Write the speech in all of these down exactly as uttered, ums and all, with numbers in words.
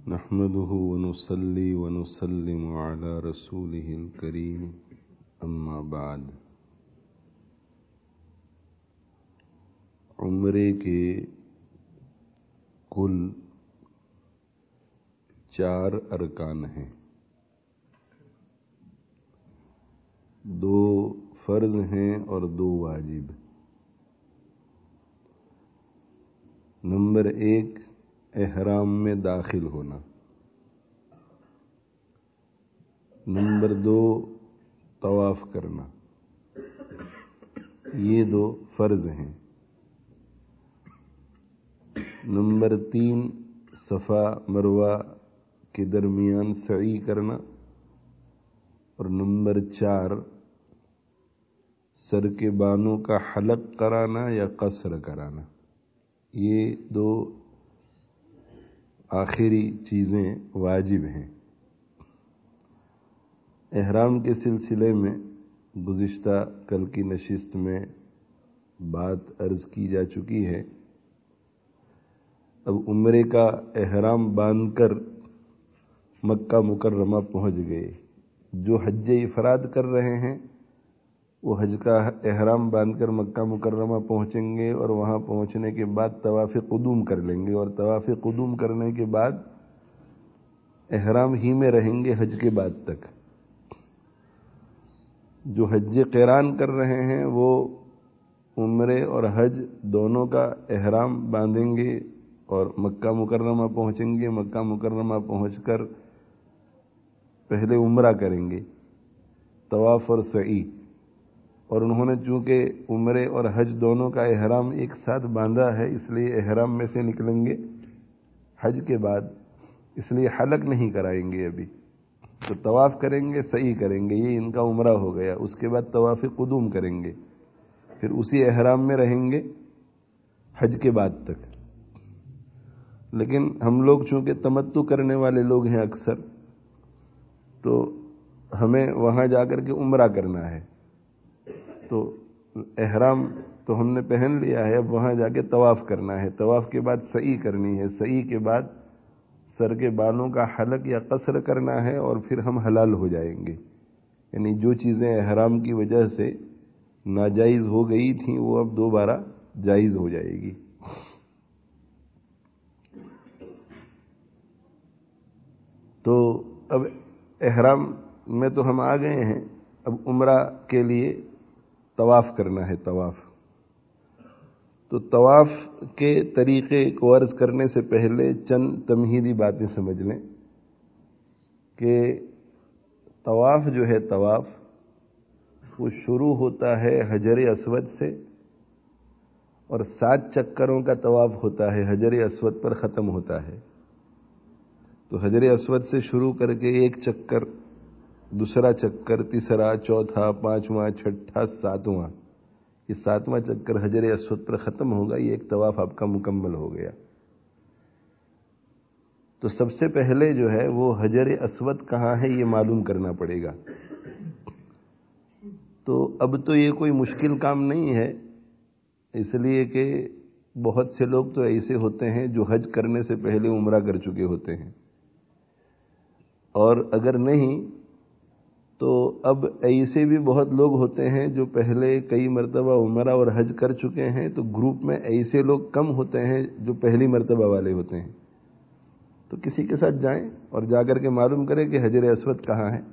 نحمده ونصلي ونسلم على رسوله الكريم اما بعد۔ عمرے کے کل چار ارکان ہیں، دو فرض ہیں اور دو واجب۔ نمبر ایک، احرام میں داخل ہونا۔ نمبر دو، طواف کرنا۔ یہ دو فرض ہیں۔ نمبر تین، صفا مروہ کے درمیان سعی کرنا۔ اور نمبر چار، سر کے بانوں کا حلق کرانا یا قصر کرانا۔ یہ دو آخری چیزیں واجب ہیں۔ احرام کے سلسلے میں گزشتہ کل کی نشست میں بات عرض کی جا چکی ہے۔ اب عمرے کا احرام باندھ کر مکہ مکرمہ پہنچ گئے۔ جو حج افراد کر رہے ہیں وہ حج کا احرام باندھ کر مکہ مکرمہ پہنچیں گے اور وہاں پہنچنے کے بعد طواف قدوم کر لیں گے، اور طواف قدوم کرنے کے بعد احرام ہی میں رہیں گے حج کے بعد تک۔ جو حج قران کر رہے ہیں وہ عمرے اور حج دونوں کا احرام باندھیں گے اور مکہ مکرمہ پہنچیں گے۔ مکہ مکرمہ پہنچ کر پہلے عمرہ کریں گے، طواف اور سعی۔ اور انہوں نے چونکہ عمرے اور حج دونوں کا احرام ایک ساتھ باندھا ہے، اس لیے احرام میں سے نکلیں گے حج کے بعد، اس لیے حلق نہیں کرائیں گے ابھی۔ تو طواف کریں گے، سعی کریں گے، یہ ان کا عمرہ ہو گیا۔ اس کے بعد طواف قدوم کریں گے، پھر اسی احرام میں رہیں گے حج کے بعد تک۔ لیکن ہم لوگ چونکہ تمتع کرنے والے لوگ ہیں اکثر، تو ہمیں وہاں جا کر کے عمرہ کرنا ہے، تو احرام تو ہم نے پہن لیا ہے، اب وہاں جا کے طواف کرنا ہے۔ طواف کے بعد سعی کرنی ہے، سعی کے بعد سر کے بالوں کا حلق یا قصر کرنا ہے، اور پھر ہم حلال ہو جائیں گے۔ یعنی جو چیزیں احرام کی وجہ سے ناجائز ہو گئی تھیں وہ اب دوبارہ جائز ہو جائے گی۔ تو اب احرام میں تو ہم آ گئے ہیں، اب عمرہ کے لیے طواف کرنا ہے۔ طواف تو طواف کے طریقے کو عرض کرنے سے پہلے چند تمہیدی باتیں سمجھ لیں کہ طواف جو ہے طواف وہ شروع ہوتا ہے حجر اسود سے، اور سات چکروں کا طواف ہوتا ہے، حجر اسود پر ختم ہوتا ہے۔ تو حجر اسود سے شروع کر کے ایک چکر، دوسرا چکر، تیسرا، چوتھا، پانچواں، چھٹا، ساتواں، یہ ساتواں چکر حجر اسود پر ختم ہوگا، یہ ایک طواف آپ کا مکمل ہو گیا۔ تو سب سے پہلے جو ہے وہ حجر اسود کہاں ہے یہ معلوم کرنا پڑے گا۔ تو اب تو یہ کوئی مشکل کام نہیں ہے، اس لیے کہ بہت سے لوگ تو ایسے ہوتے ہیں جو حج کرنے سے پہلے عمرہ کر چکے ہوتے ہیں، اور اگر نہیں تو اب ایسے بھی بہت لوگ ہوتے ہیں جو پہلے کئی مرتبہ عمرہ اور حج کر چکے ہیں۔ تو گروپ میں ایسے لوگ کم ہوتے ہیں جو پہلی مرتبہ والے ہوتے ہیں۔ تو کسی کے ساتھ جائیں اور جا کر کے معلوم کریں کہ حجر اسود کہاں ہے۔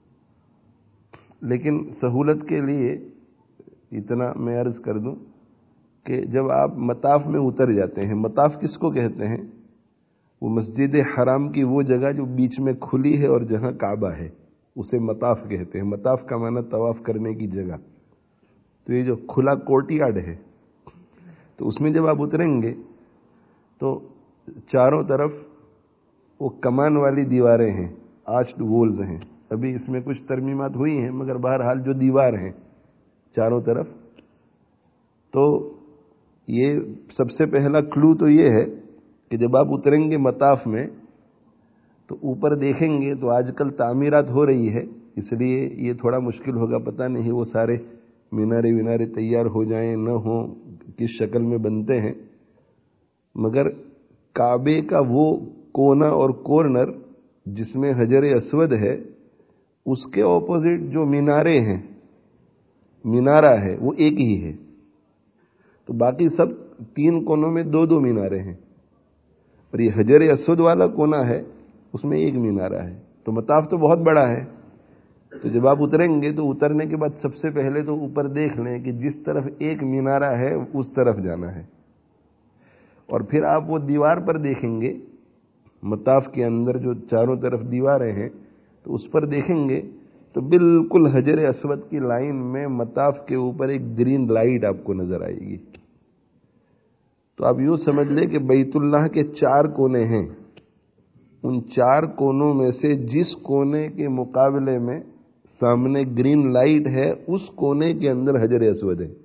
لیکن سہولت کے لیے اتنا میں عرض کر دوں کہ جب آپ مطاف میں اتر جاتے ہیں، مطاف کس کو کہتے ہیں؟ وہ مسجد حرام کی وہ جگہ جو بیچ میں کھلی ہے اور جہاں کعبہ ہے، اسے مطاف کہتے ہیں۔ مطاف کا معنی طواف کرنے کی جگہ۔ تو یہ جو کھلا کورٹ یارڈ ہے، تو اس میں جب آپ اتریں گے تو چاروں طرف وہ کمان والی دیواریں ہیں، آرچڈ وولز ہیں۔ ابھی اس میں کچھ ترمیمات ہوئی ہیں، مگر بہرحال جو دیوار ہیں چاروں طرف، تو یہ سب سے پہلا کلو تو یہ ہے کہ جب آپ اتریں گے مطاف میں تو اوپر دیکھیں گے تو آج کل تعمیرات ہو رہی ہے، اس لیے یہ تھوڑا مشکل ہوگا، پتہ نہیں وہ سارے مینارے وینارے تیار ہو جائیں نہ ہوں، کس شکل میں بنتے ہیں، مگر کعبے کا وہ कोना और कॉर्नर जिसमें हजर अस्वद है उसके ऑपोजिट जो मीनारे हैं, मीनारा है, वो एक ही है। तो बाकी सब तीन कोनों में दो दो मीनारे हैं, और ये हजर अस्वद वाला कोना है उसमें एक मीनारा है। तो मताफ तो बहुत बड़ा है। तो जब आप उतरेंगे तो उतरने के बाद सबसे पहले तो ऊपर देख लें कि जिस तरफ एक मीनारा है उस तरफ जाना है, और फिर आप वो दीवार पर देखेंगे, मताफ के अंदर जो चारों तरफ दीवारें हैं तो उस पर देखेंगे तो बिल्कुल हजर अस्वद की लाइन में मताफ के ऊपर एक ग्रीन लाइट आपको नजर आएगी। तो आप यूं समझ लें कि बैतुल्लाह के चार कोने हैं, उन चार कोनों में से जिस कोने के मुकाबले में सामने ग्रीन लाइट है उस कोने के अंदर हजर अस्वद है।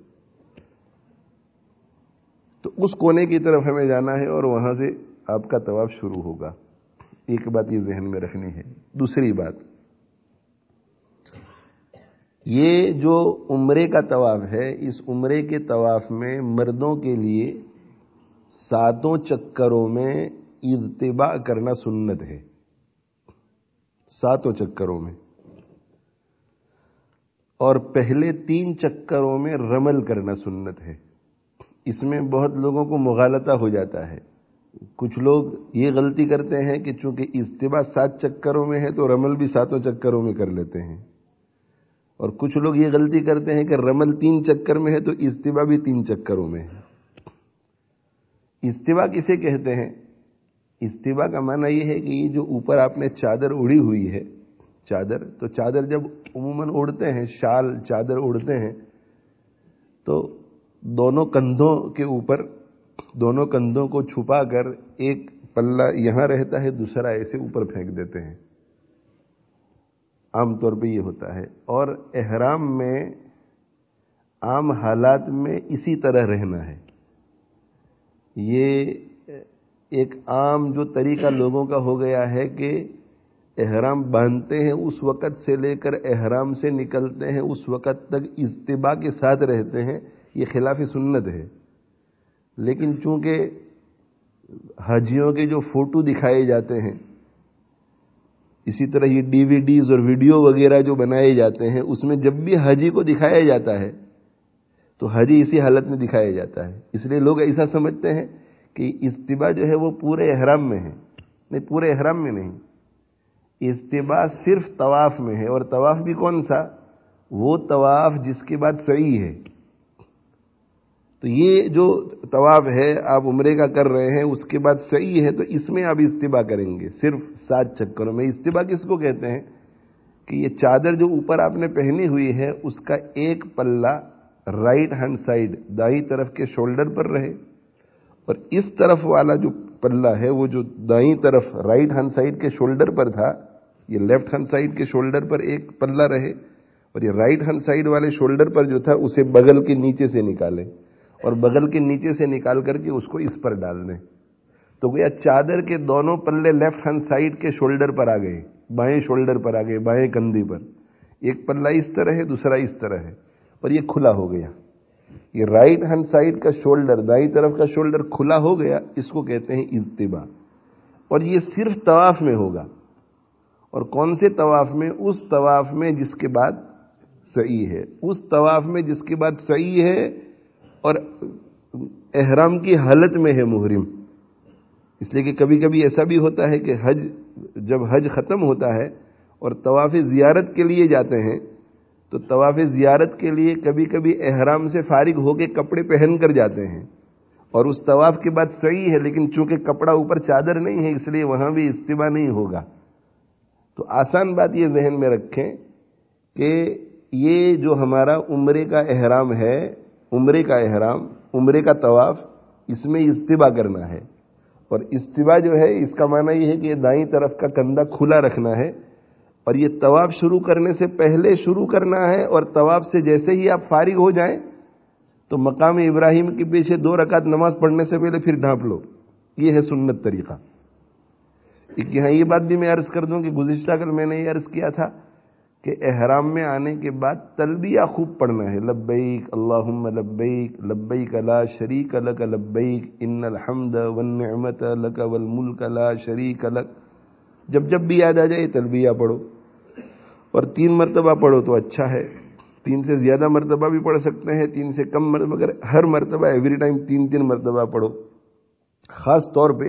तो उस कोने की तरफ हमें जाना है और वहां से आपका तवाफ शुरू होगा। एक बात ये जहन में रखनी है। दूसरी बात, ये जो उम्रे का तवाफ है, इस उम्रे के तवाफ में मर्दों के लिए सातों चक्करों में इज्तिबा करना सुन्नत है, सातों चक्करों में, और पहले तीन चक्करों में रमल करना सुन्नत है। इसमें बहुत लोगों को मुगालता हो जाता है। कुछ लोग ये गलती करते हैं कि चूंकि इज्तिबा सात चक्करों में है तो रमल भी सातों चक्करों में कर लेते हैं, और कुछ लोग ये गलती करते हैं कि रमल तीन चक्कर में है तो इज्तिबा भी तीन चक्करों में है। इज्तिबा किसे कहते हैं? इज्तिबा का माना यह है कि ये जो ऊपर आपने चादर ओढ़ी हुई है, चादर, तो चादर जब उमूमन ओढ़ते हैं, शाल चादर ओढ़ते हैं, तो दोनों कंधों के ऊपर, दोनों कंधों को छुपाकर एक पल्ला यहां रहता है, दूसरा ऐसे ऊपर फेंक देते हैं। आमतौर पे ये होता है। और एहराम में आम हालात में इसी तरह रहना है। ये एक आम जो तरीका लोगों का हो गया है कि एहराम बांधते हैं उस वक़्त से लेकर एहराम से निकलते हैं उस वक़्त तक इज्तिबा के साथ रहते हैं, ये खिलाफ सुन्नत है। लेकिन चूंकि हाजियों के जो फोटो दिखाए जाते हैं, इसी तरह ये डीवीडीज और वीडियो वगैरह जो बनाए जाते हैं, उसमें जब भी हाजी को दिखाया जाता है तो हाजी इसी हालत में दिखाया जाता है। इसलिए लोग ऐसा समझते हैं कि इज्तिबा जो है वो पूरे एहराम में है। नहीं, पूरे एहराम में नहीं, इज्तिबा सिर्फ तवाफ में है। और तवाफ भी कौन सा? वो तवाफ जिसके बाद सही है। तो ये जो तवाफ है आप उम्रे का कर रहे हैं, उसके बाद सही है, तो इसमें आप इज्तिबा करेंगे सिर्फ सात चक्करों में। इज्तिबा किसको कहते हैं? कि ये चादर जो ऊपर आपने पहनी हुई है उसका एक पल्ला राइट हैंड साइड दाईं तरफ के शोल्डर पर रहे, और इस तरफ वाला जो पल्ला है वो जो दाईं तरफ राइट हैंड साइड के शोल्डर पर था, ये लेफ्ट हैंड साइड के शोल्डर पर एक पल्ला रहे, और ये राइट हैंड साइड वाले शोल्डर पर जो था उसे बगल के नीचे से निकालें, और बगल के नीचे से निकाल करके उसको इस पर डाल दें। तो गोया चादर के दोनों पल्ले लेफ्ट हैंड साइड के शोल्डर पर आ गए, बाएं शोल्डर पर आ गए, बाएं कंधे पर। एक पल्ला इस तरह है, दूसरा इस तरह है, और ये खुला हो गया। ये राइट हैंड साइड का शोल्डर, दाईं तरफ का शोल्डर खुला हो गया, इसको कहते हैं इज्तिबा। और ये सिर्फ तवाफ में होगा। और कौन से तवाफ में? उस तवाफ में जिसके बाद सही है, उस तवाफ में जिसके बाद सही है और एहराम की हालत में है मुहरिम। इसलिए कि कभी कभी ऐसा भी होता है कि हज, जब हज खत्म होता है और तवाफ ज़ियारत के लिए जाते हैं, तो तवाफ ज़ियारत के लिए कभी कभी एहराम से फारिग होकर कपड़े पहन कर जाते हैं, और उस तवाफ के बाद सही है, लेकिन चूंकि कपड़ा ऊपर चादर नहीं है इसलिए वहां भी इज्तिबा नहीं होगा। तो आसान बात ये जहन में रखें कि ये जो हमारा उम्रे का एहराम है, उम्रे का एहराम, उम्रे का तवाफ, इसमें इज्तिबा करना है। और इज्तिबा जो है इसका माना ये है कि ये दाईं तरफ का कंधा खुला रखना है, और ये तवाफ शुरू करने से पहले शुरू करना है, और तवाफ से जैसे ही आप फारिग हो जाएं तो मकाम इब्राहिम के पीछे दो रकात नमाज पढ़ने से पहले फिर ढांप लो। ये है सुन्नत तरीका। एक यहाँ ये बात भी मैं अर्ज कर दूं कि गुज़िश्ता कल मैंने ये अर्ज किया था کہ احرام میں آنے کے بعد تلبیہ خوب پڑھنا ہے، لبیک اللہم لبیک لبیک لا شریک لک لبیک ان الحمد والنعمت لک والملک لا شریک لک. جب جب بھی یاد آ جائے تلبیہ پڑھو، اور تین مرتبہ پڑھو تو اچھا ہے. تین سے زیادہ مرتبہ بھی پڑھ سکتے ہیں، تین سے کم مرتبہ، مگر ہر مرتبہ ایوری ٹائم تین تین مرتبہ پڑھو. خاص طور پہ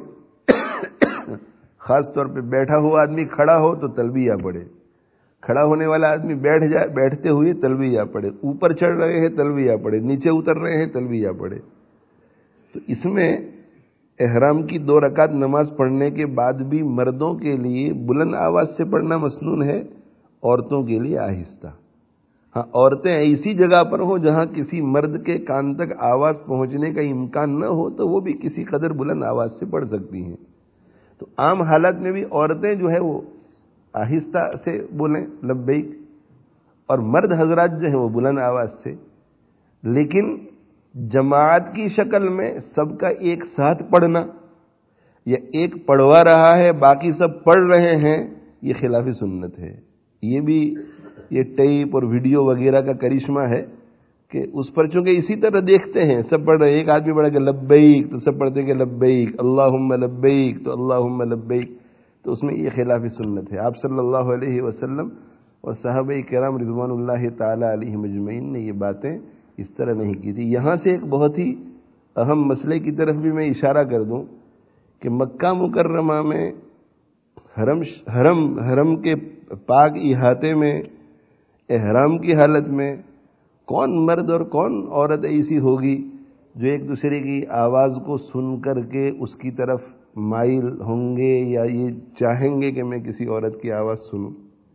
خاص طور پہ بیٹھا ہوا آدمی کھڑا ہو تو تلبیہ پڑھے، کھڑا ہونے والا آدمی بیٹھ جائے بیٹھتے ہوئے تلبیہ پڑھے، اوپر چڑھ رہے ہیں تلبیہ پڑھے، نیچے اتر رہے ہیں تلبیہ پڑھے. تو اس میں احرام کی دو رکعت نماز پڑھنے کے بعد بھی مردوں کے لیے بلند آواز سے پڑھنا مسنون ہے، عورتوں کے لیے آہستہ. ہاں، عورتیں ایسی جگہ پر ہوں جہاں کسی مرد کے کان تک آواز پہنچنے کا امکان نہ ہو تو وہ بھی کسی قدر بلند آواز سے پڑھ سکتی ہیں. تو عام حالات میں بھی عورتیں جو ہے وہ آہستہ سے بولیں لبیک، اور مرد حضرات جو ہیں وہ بلند آواز سے. لیکن جماعت کی شکل میں سب کا ایک ساتھ پڑھنا، یا ایک پڑھوا رہا ہے باقی سب پڑھ رہے ہیں، یہ خلاف سنت ہے. یہ بھی یہ ٹیپ اور ویڈیو وغیرہ کا کرشمہ ہے کہ اس پر چونکہ اسی طرح دیکھتے ہیں سب پڑھ رہے ہیں، ایک آدمی پڑھا کہ لبیک تو سب پڑھتے کہ لبیک اللہم لبیک تو اللہم لبیک، تو اس میں یہ خلاف سنت ہے. آپ صلی اللہ علیہ وسلم اور صحابہ کرام رضوان اللہ تعالی علیہم اجمعین نے یہ باتیں اس طرح نہیں کی تھی. یہاں سے ایک بہت ہی اہم مسئلے کی طرف بھی میں اشارہ کر دوں کہ مکہ مکرمہ میں حرم حرم حرم کے پاک احاطے میں احرام کی حالت میں کون مرد اور کون عورت ایسی ہوگی جو ایک دوسرے کی آواز کو سن کر کے اس کی طرف مائل ہوں گے یا یہ چاہیں گے کہ میں کسی عورت کی آواز سنوں.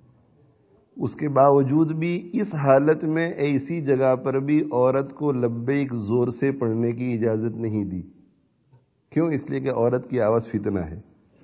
اس کے باوجود بھی اس حالت میں ایسی جگہ پر بھی عورت کو لبیک زور سے پڑھنے کی اجازت نہیں دی. کیوں؟ اس لیے کہ عورت کی آواز فتنہ ہے.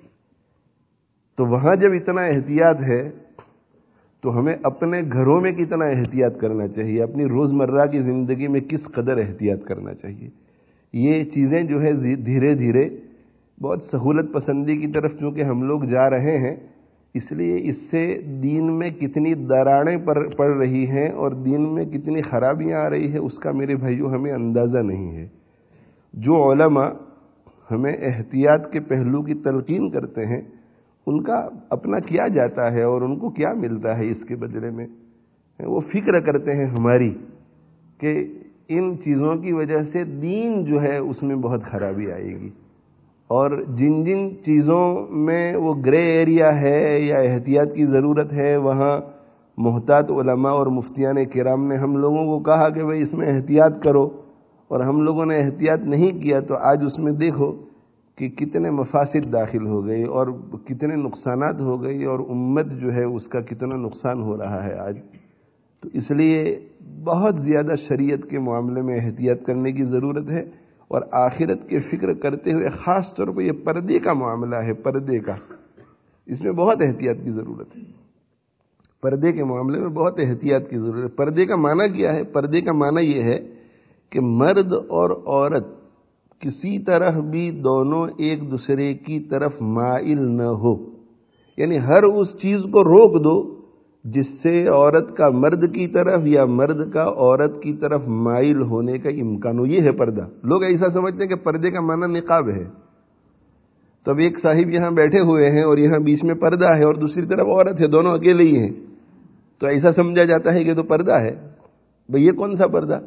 تو وہاں جب اتنا احتیاط ہے تو ہمیں اپنے گھروں میں کتنا احتیاط کرنا چاہیے، اپنی روزمرہ کی زندگی میں کس قدر احتیاط کرنا چاہیے. یہ چیزیں جو ہے دھیرے دھیرے بہت سہولت پسندی کی طرف چونکہ ہم لوگ جا رہے ہیں، اس لیے اس سے دین میں کتنی دراڑیں پڑ رہی ہیں اور دین میں کتنی خرابیاں آ رہی ہے اس کا میرے بھائیوں ہمیں اندازہ نہیں ہے. جو علماء ہمیں احتیاط کے پہلو کی تلقین کرتے ہیں ان کا اپنا کیا جاتا ہے اور ان کو کیا ملتا ہے اس کے بدلے میں. وہ فکر کرتے ہیں ہماری کہ ان چیزوں کی وجہ سے دین جو ہے اس میں بہت خرابی آئے گی، اور جن جن چیزوں میں وہ گرے ایریا ہے یا احتیاط کی ضرورت ہے وہاں محتاط علماء اور مفتیان کرام نے ہم لوگوں کو کہا کہ بھئی اس میں احتیاط کرو، اور ہم لوگوں نے احتیاط نہیں کیا تو آج اس میں دیکھو کہ کتنے مفاسد داخل ہو گئی اور کتنے نقصانات ہو گئی، اور امت جو ہے اس کا کتنا نقصان ہو رہا ہے آج. تو اس لیے بہت زیادہ شریعت کے معاملے میں احتیاط کرنے کی ضرورت ہے، اور آخرت کے فکر کرتے ہوئے خاص طور پہ یہ پردے کا معاملہ ہے، پردے کا اس میں بہت احتیاط کی ضرورت ہے. پردے کے معاملے میں بہت احتیاط کی ضرورت ہے. پردے کا معنی کیا ہے؟ پردے کا معنی یہ ہے کہ مرد اور عورت کسی طرح بھی دونوں ایک دوسرے کی طرف مائل نہ ہو، یعنی ہر اس چیز کو روک دو جس سے عورت کا مرد کی طرف یا مرد کا عورت کی طرف مائل ہونے کا امکان ہو. یہ ہے پردہ. لوگ ایسا سمجھتے ہیں کہ پردے کا معنی نقاب ہے. تو اب ایک صاحب یہاں بیٹھے ہوئے ہیں اور یہاں بیچ میں پردہ ہے اور دوسری طرف عورت ہے، دونوں اکیلے ہی ہیں، تو ایسا سمجھا جاتا ہے کہ تو پردہ ہے. بھئی یہ کون سا پردہ؟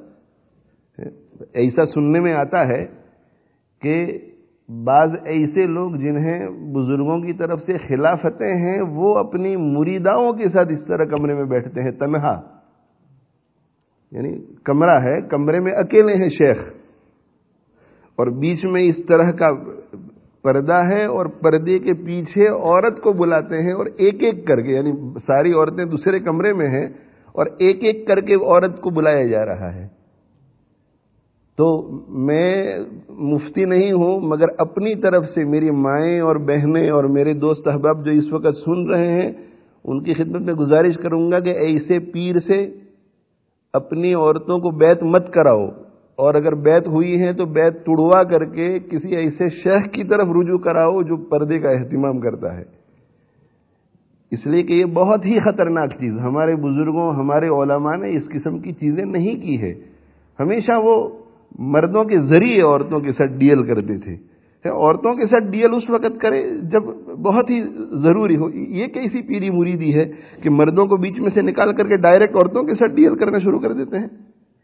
ایسا سننے میں آتا ہے کہ بعض ایسے لوگ جنہیں بزرگوں کی طرف سے خلافتیں ہیں وہ اپنی مریداؤں کے ساتھ اس طرح کمرے میں بیٹھتے ہیں تنہا، یعنی کمرہ ہے، کمرے میں اکیلے ہیں شیخ، اور بیچ میں اس طرح کا پردہ ہے اور پردے کے پیچھے عورت کو بلاتے ہیں اور ایک ایک کر کے، یعنی ساری عورتیں دوسرے کمرے میں ہیں اور ایک ایک کر کے عورت کو بلایا جا رہا ہے. تو میں مفتی نہیں ہوں مگر اپنی طرف سے میری مائیں اور بہنیں اور میرے دوست احباب جو اس وقت سن رہے ہیں ان کی خدمت میں گزارش کروں گا کہ ایسے پیر سے اپنی عورتوں کو بیعت مت کراؤ، اور اگر بیعت ہوئی ہے تو بیعت توڑوا کر کے کسی ایسے شیخ کی طرف رجوع کراؤ جو پردے کا اہتمام کرتا ہے. اس لیے کہ یہ بہت ہی خطرناک چیز، ہمارے بزرگوں ہمارے علماء نے اس قسم کی چیزیں نہیں کی ہے. ہمیشہ وہ مردوں کے ذریعے عورتوں کے ساتھ ڈیل کرتے تھے. عورتوں کے ساتھ ڈیل اس وقت کرے جب بہت ہی ضروری ہو. یہ کیسی پیری مریدی ہے کہ مردوں کو بیچ میں سے نکال کر کے ڈائریکٹ عورتوں کے ساتھ ڈیل کرنا شروع کر دیتے ہیں.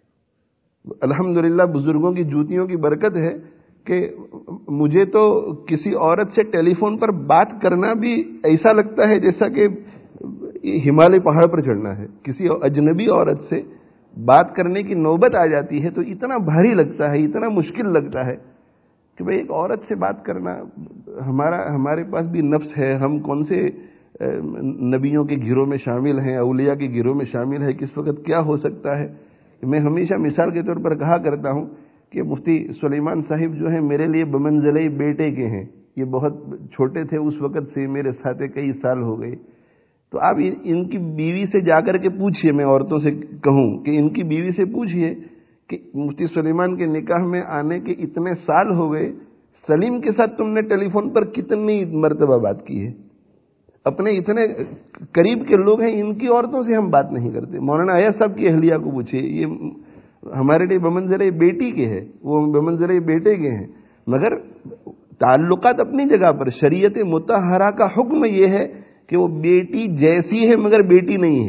الحمدللہ بزرگوں کی جوتیوں کی برکت ہے کہ مجھے تو کسی عورت سے ٹیلی فون پر بات کرنا بھی ایسا لگتا ہے جیسا کہ ہمالیہ پہاڑ پر چڑھنا ہے. کسی اجنبی عورت سے بات کرنے کی نوبت آ جاتی ہے تو اتنا بھاری لگتا ہے، اتنا مشکل لگتا ہے کہ بھئی ایک عورت سے بات کرنا. ہمارا ہمارے پاس بھی نفس ہے، ہم کون سے نبیوں کے گھروں میں شامل ہیں، اولیاء کے گھروں میں شامل ہیں، کس وقت کیا ہو سکتا ہے. میں ہمیشہ مثال کے طور پر کہا کرتا ہوں کہ مفتی سلیمان صاحب جو ہیں میرے لیے بمنزلے بیٹے کے ہیں. یہ بہت چھوٹے تھے اس وقت سے میرے ساتھ کئی سال ہو گئے. تو آپ ان کی بیوی سے جا کر کے پوچھئے، میں عورتوں سے کہوں کہ ان کی بیوی سے پوچھئے کہ مفتی سلیمان کے نکاح میں آنے کے اتنے سال ہو گئے، سلیم کے ساتھ تم نے ٹیلی فون پر کتنی مرتبہ بات کی ہے. اپنے اتنے قریب کے لوگ ہیں، ان کی عورتوں سے ہم بات نہیں کرتے. مولانا ایاز صاحب کی اہلیہ کو پوچھئے، یہ ہمارے لیے بمنزلے بیٹی کے ہے، وہ بمنزلے بیٹے کے ہیں. مگر تعلقات اپنی جگہ پر. شریعت مطہرہ کا حکم یہ ہے کہ وہ بیٹی جیسی ہے مگر بیٹی نہیں ہے.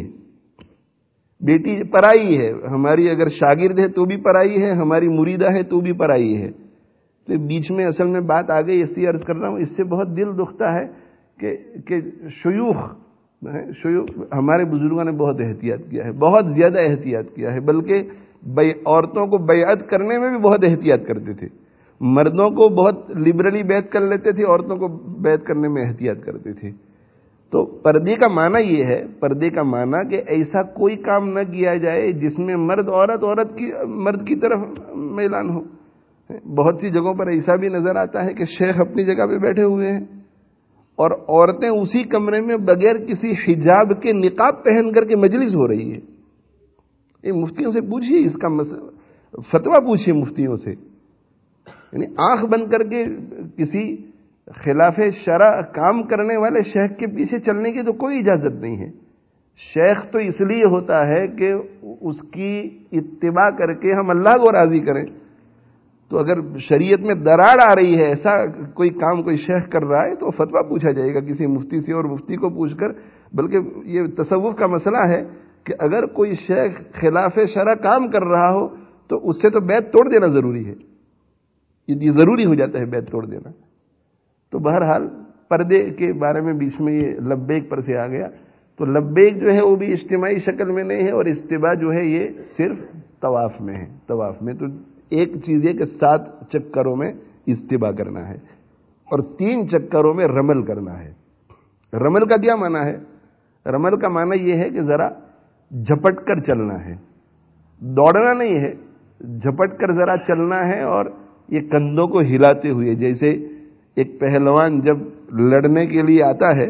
بیٹی پرائی ہے، ہماری اگر شاگرد ہے تو بھی پرائی ہے، ہماری مریدہ ہے تو بھی پرائی ہے. تو بیچ میں اصل میں بات آ گئی، اس لیے عرض کر رہا ہوں. اس سے بہت دل دکھتا ہے کہ کہ شیوخ شیوخ ہمارے بزرگوں نے بہت احتیاط کیا ہے، بہت زیادہ احتیاط کیا ہے. بلکہ عورتوں کو بیعت کرنے میں بھی بہت احتیاط کرتے تھے. مردوں کو بہت لبرلی بیعت کر لیتے تھے، عورتوں کو بیعت کرنے میں احتیاط کرتے تھے. تو پردے کا معنی یہ ہے، پردے کا معنی کہ ایسا کوئی کام نہ کیا جائے جس میں مرد عورت عورت کی مرد کی طرف میلان ہو. بہت سی جگہوں پر ایسا بھی نظر آتا ہے کہ شیخ اپنی جگہ پہ بیٹھے ہوئے ہیں اور عورتیں اسی کمرے میں بغیر کسی حجاب کے نقاب پہن کر کے مجلس ہو رہی ہے. یہ مفتیوں سے پوچھیے، اس کا فتویٰ پوچھیے مفتیوں سے. یعنی آنکھ بند کر کے کسی خلاف شرع کام کرنے والے شیخ کے پیچھے چلنے کی تو کوئی اجازت نہیں ہے. شیخ تو اس لیے ہوتا ہے کہ اس کی اتباع کر کے ہم اللہ کو راضی کریں. تو اگر شریعت میں دراڑ آ رہی ہے، ایسا کوئی کام کوئی شیخ کر رہا ہے تو فتویٰ پوچھا جائے گا کسی مفتی سے، اور مفتی کو پوچھ کر. بلکہ یہ تصوف کا مسئلہ ہے کہ اگر کوئی شیخ خلاف شرع کام کر رہا ہو تو اس سے تو بیعت توڑ دینا ضروری ہے. یہ ضروری ہو جاتا ہے بیعت توڑ دینا. تو بہرحال پردے کے بارے میں بیچ میں یہ لبیک پر سے آ گیا. تو لبیک جو ہے وہ بھی اجتماعی شکل میں نہیں ہے، اور استباع جو ہے یہ صرف طواف میں ہے. طواف میں تو ایک چیز ہے کہ سات چکروں میں استباع کرنا ہے اور تین چکروں میں رمل کرنا ہے. رمل کا کیا معنی ہے؟ رمل کا معنی یہ ہے کہ ذرا جھپٹ کر چلنا ہے، دوڑنا نہیں ہے، جھپٹ کر ذرا چلنا ہے. اور یہ کندھوں کو ہلاتے ہوئے، جیسے ایک پہلوان جب لڑنے کے لیے آتا ہے،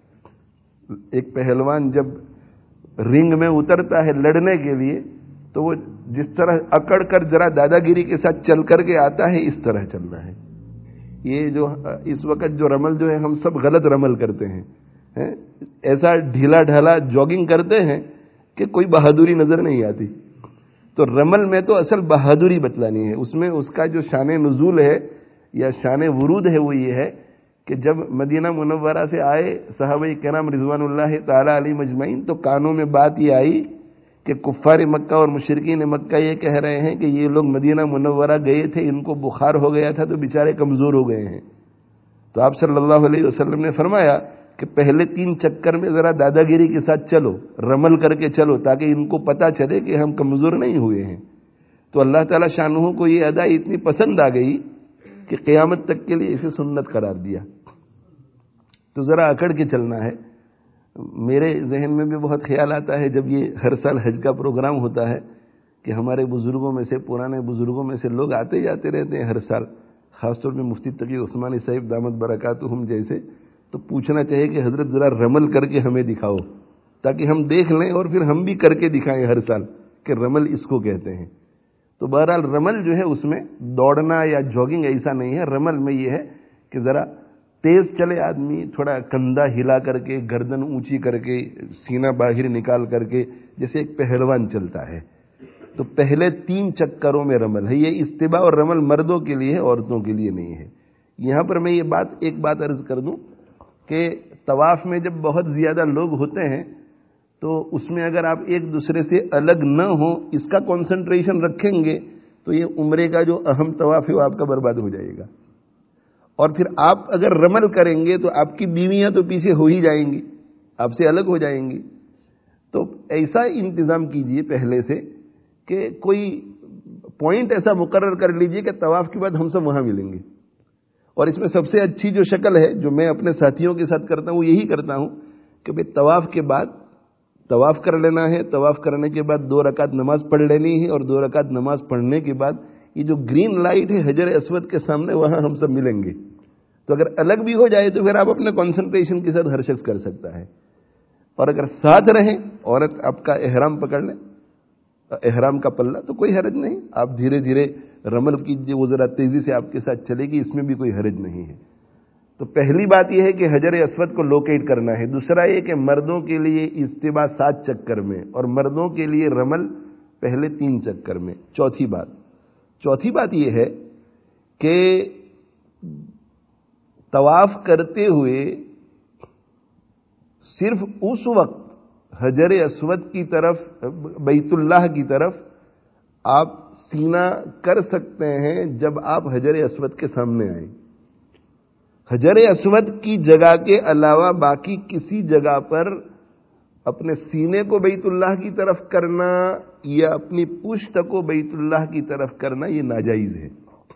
ایک پہلوان جب رنگ میں اترتا ہے لڑنے کے لیے تو وہ جس طرح اکڑ کر ذرا دادا گیری کے ساتھ چل کر کے آتا ہے، اس طرح چلنا ہے. یہ جو اس وقت جو رمل جو ہے ہم سب غلط رمل کرتے ہیں، ایسا ڈھیلا ڈھالا جاگنگ کرتے ہیں کہ کوئی بہادری نظر نہیں آتی. تو رمل میں تو اصل بہادری بتلانی ہے. اس میں اس کا جو شان نزول ہے یا شان ورود ہے وہ یہ ہے کہ جب مدینہ منورہ سے آئے صحابہ کرام رضوان اللہ تعالی علیہم اجمعین تو کانوں میں بات یہ آئی کہ کفار مکہ اور مشرکین مکہ یہ کہہ رہے ہیں کہ یہ لوگ مدینہ منورہ گئے تھے، ان کو بخار ہو گیا تھا تو بیچارے کمزور ہو گئے ہیں. تو آپ صلی اللہ علیہ وسلم نے فرمایا کہ پہلے تین چکر میں ذرا دادا گیری کے ساتھ چلو، رمل کر کے چلو، تاکہ ان کو پتہ چلے کہ ہم کمزور نہیں ہوئے ہیں. تو اللہ تعالیٰ شانہ کو یہ ادا اتنی پسند آ گئی کہ قیامت تک کے لیے اسے سنت قرار دیا. تو ذرا اکڑ کے چلنا ہے. میرے ذہن میں بھی بہت خیال آتا ہے جب یہ ہر سال حج کا پروگرام ہوتا ہے کہ ہمارے بزرگوں میں سے، پرانے بزرگوں میں سے لوگ آتے جاتے رہتے ہیں ہر سال، خاص طور پہ مفتی تقی عثمانی صاحب دامت برکاتہم جیسے. تو پوچھنا چاہیے کہ حضرت ذرا رمل کر کے ہمیں دکھاؤ تاکہ ہم دیکھ لیں اور پھر ہم بھی کر کے دکھائیں ہر سال کہ رمل اس کو کہتے ہیں. تو بہرحال رمل جو ہے اس میں دوڑنا یا جاگنگ ایسا نہیں ہے. رمل میں یہ ہے کہ ذرا तेज چلے آدمی, تھوڑا کندھا ہلا کر کے, گردن اونچی کر کے, سینہ باہر نکال کر کے, جیسے ایک پہلوان چلتا ہے. تو پہلے تین چکروں میں رمل ہے. یہ استباء اور رمل مردوں کے لیے ہے, عورتوں کے لیے نہیں ہے. یہاں پر میں یہ بات ایک بات عرض کر دوں کہ طواف میں جب بہت زیادہ لوگ ہوتے ہیں تو اس میں اگر آپ ایک دوسرے سے الگ نہ ہوں, اس کا کنسنٹریشن رکھیں گے تو یہ عمرے کا جو اہم طواف ہے وہ آپ کا برباد ہو جائے گا. اور پھر آپ اگر رمل کریں گے تو آپ کی بیویاں تو پیچھے ہو ہی جائیں گی, آپ سے الگ ہو جائیں گی. تو ایسا انتظام کیجئے پہلے سے کہ کوئی پوائنٹ ایسا مقرر کر لیجئے کہ طواف کے بعد ہم سب وہاں ملیں گے. اور اس میں سب سے اچھی جو شکل ہے جو میں اپنے ساتھیوں کے ساتھ کرتا ہوں وہ یہی کرتا ہوں کہ بھئی طواف کے بعد طواف کر لینا ہے, طواف کرنے کے بعد دو رکعت نماز پڑھ لینی ہے, اور دو رکعت نماز پڑھنے کے بعد یہ جو گرین لائٹ ہے حجر اسود کے سامنے وہاں ہم سب ملیں گے. تو اگر الگ بھی ہو جائے تو پھر آپ اپنے کنسنٹریشن کے ساتھ ہر شخص کر سکتا ہے. اور اگر ساتھ رہیں, عورت آپ کا احرام پکڑ لیں, احرام کا پلہ, تو کوئی حرج نہیں, آپ دھیرے دھیرے رمل کیجیے, وہ ذرا تیزی سے آپ کے ساتھ چلے گی, اس میں بھی کوئی حرج نہیں ہے. تو پہلی بات یہ ہے کہ حجر اسود کو لوکیٹ کرنا ہے. دوسرا یہ کہ مردوں کے لیے استباء سات چکر میں اور مردوں کے لیے رمل پہلے تین چکر میں. چوتھی بات چوتھی بات یہ ہے کہ طواف کرتے ہوئے صرف اس وقت حجر اسود کی طرف, بیت اللہ کی طرف آپ سینہ کر سکتے ہیں جب آپ حجر اسود کے سامنے آئیں. حجر اسود کی جگہ کے علاوہ باقی کسی جگہ پر اپنے سینے کو بیت اللہ کی طرف کرنا یا اپنی پشت کو بیت اللہ کی طرف کرنا یہ ناجائز ہے.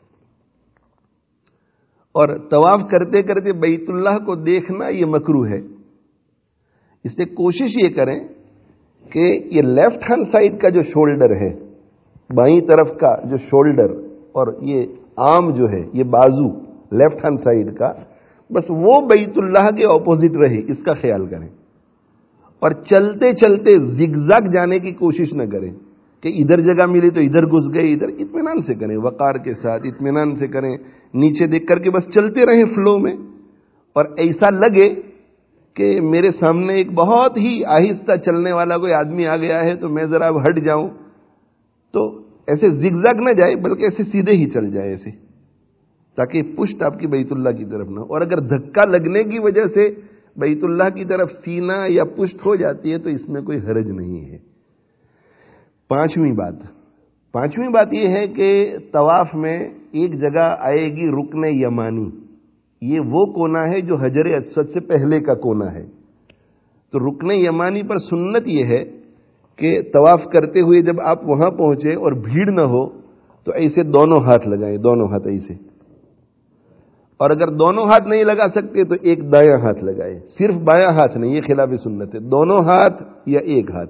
اور طواف کرتے کرتے بیت اللہ کو دیکھنا یہ مکروہ ہے. اس سے کوشش یہ کریں کہ یہ لیفٹ ہینڈ سائڈ کا جو شولڈر ہے, بائیں طرف کا جو شولڈر اور یہ آرم جو ہے, یہ بازو لیفٹ ہینڈ سائڈ کا, بس وہ بیت اللہ کے اپوزٹ رہے, اس کا خیال کریں. اور چلتے چلتے زگزگ جانے کی کوشش نہ کریں کہ ادھر جگہ ملی تو ادھر گھس گئے, ادھر. اطمینان سے کریں, وقار کے ساتھ اطمینان سے کریں, نیچے دیکھ کر کے بس چلتے رہیں فلو میں. اور ایسا لگے کہ میرے سامنے ایک بہت ہی آہستہ چلنے والا کوئی آدمی آ گیا ہے تو میں ذرا اب ہٹ جاؤں, تو ایسے زگزگ نہ جائے بلکہ ایسے سیدھے ہی چل جائے ایسے, تاکہ پشت آپ کی بیت اللہ کی طرف نہ ہو. اور اگر دھکا لگنے کی وجہ سے بیت اللہ کی طرف سینہ یا پشت ہو جاتی ہے تو اس میں کوئی حرج نہیں ہے. پانچویں بات پانچویں بات یہ ہے کہ طواف میں ایک جگہ آئے گی رکن یمانی. یہ وہ کونا ہے جو حجر اسود سے پہلے کا کونا ہے. تو رکن یمانی پر سنت یہ ہے کہ طواف کرتے ہوئے جب آپ وہاں پہنچے اور بھیڑ نہ ہو تو ایسے دونوں ہاتھ لگائیں, دونوں ہاتھ ایسے. اور اگر دونوں ہاتھ نہیں لگا سکتے تو ایک دایاں ہاتھ لگائے, صرف بایاں ہاتھ نہیں, یہ خلاف سنت ہے. دونوں ہاتھ یا ایک ہاتھ.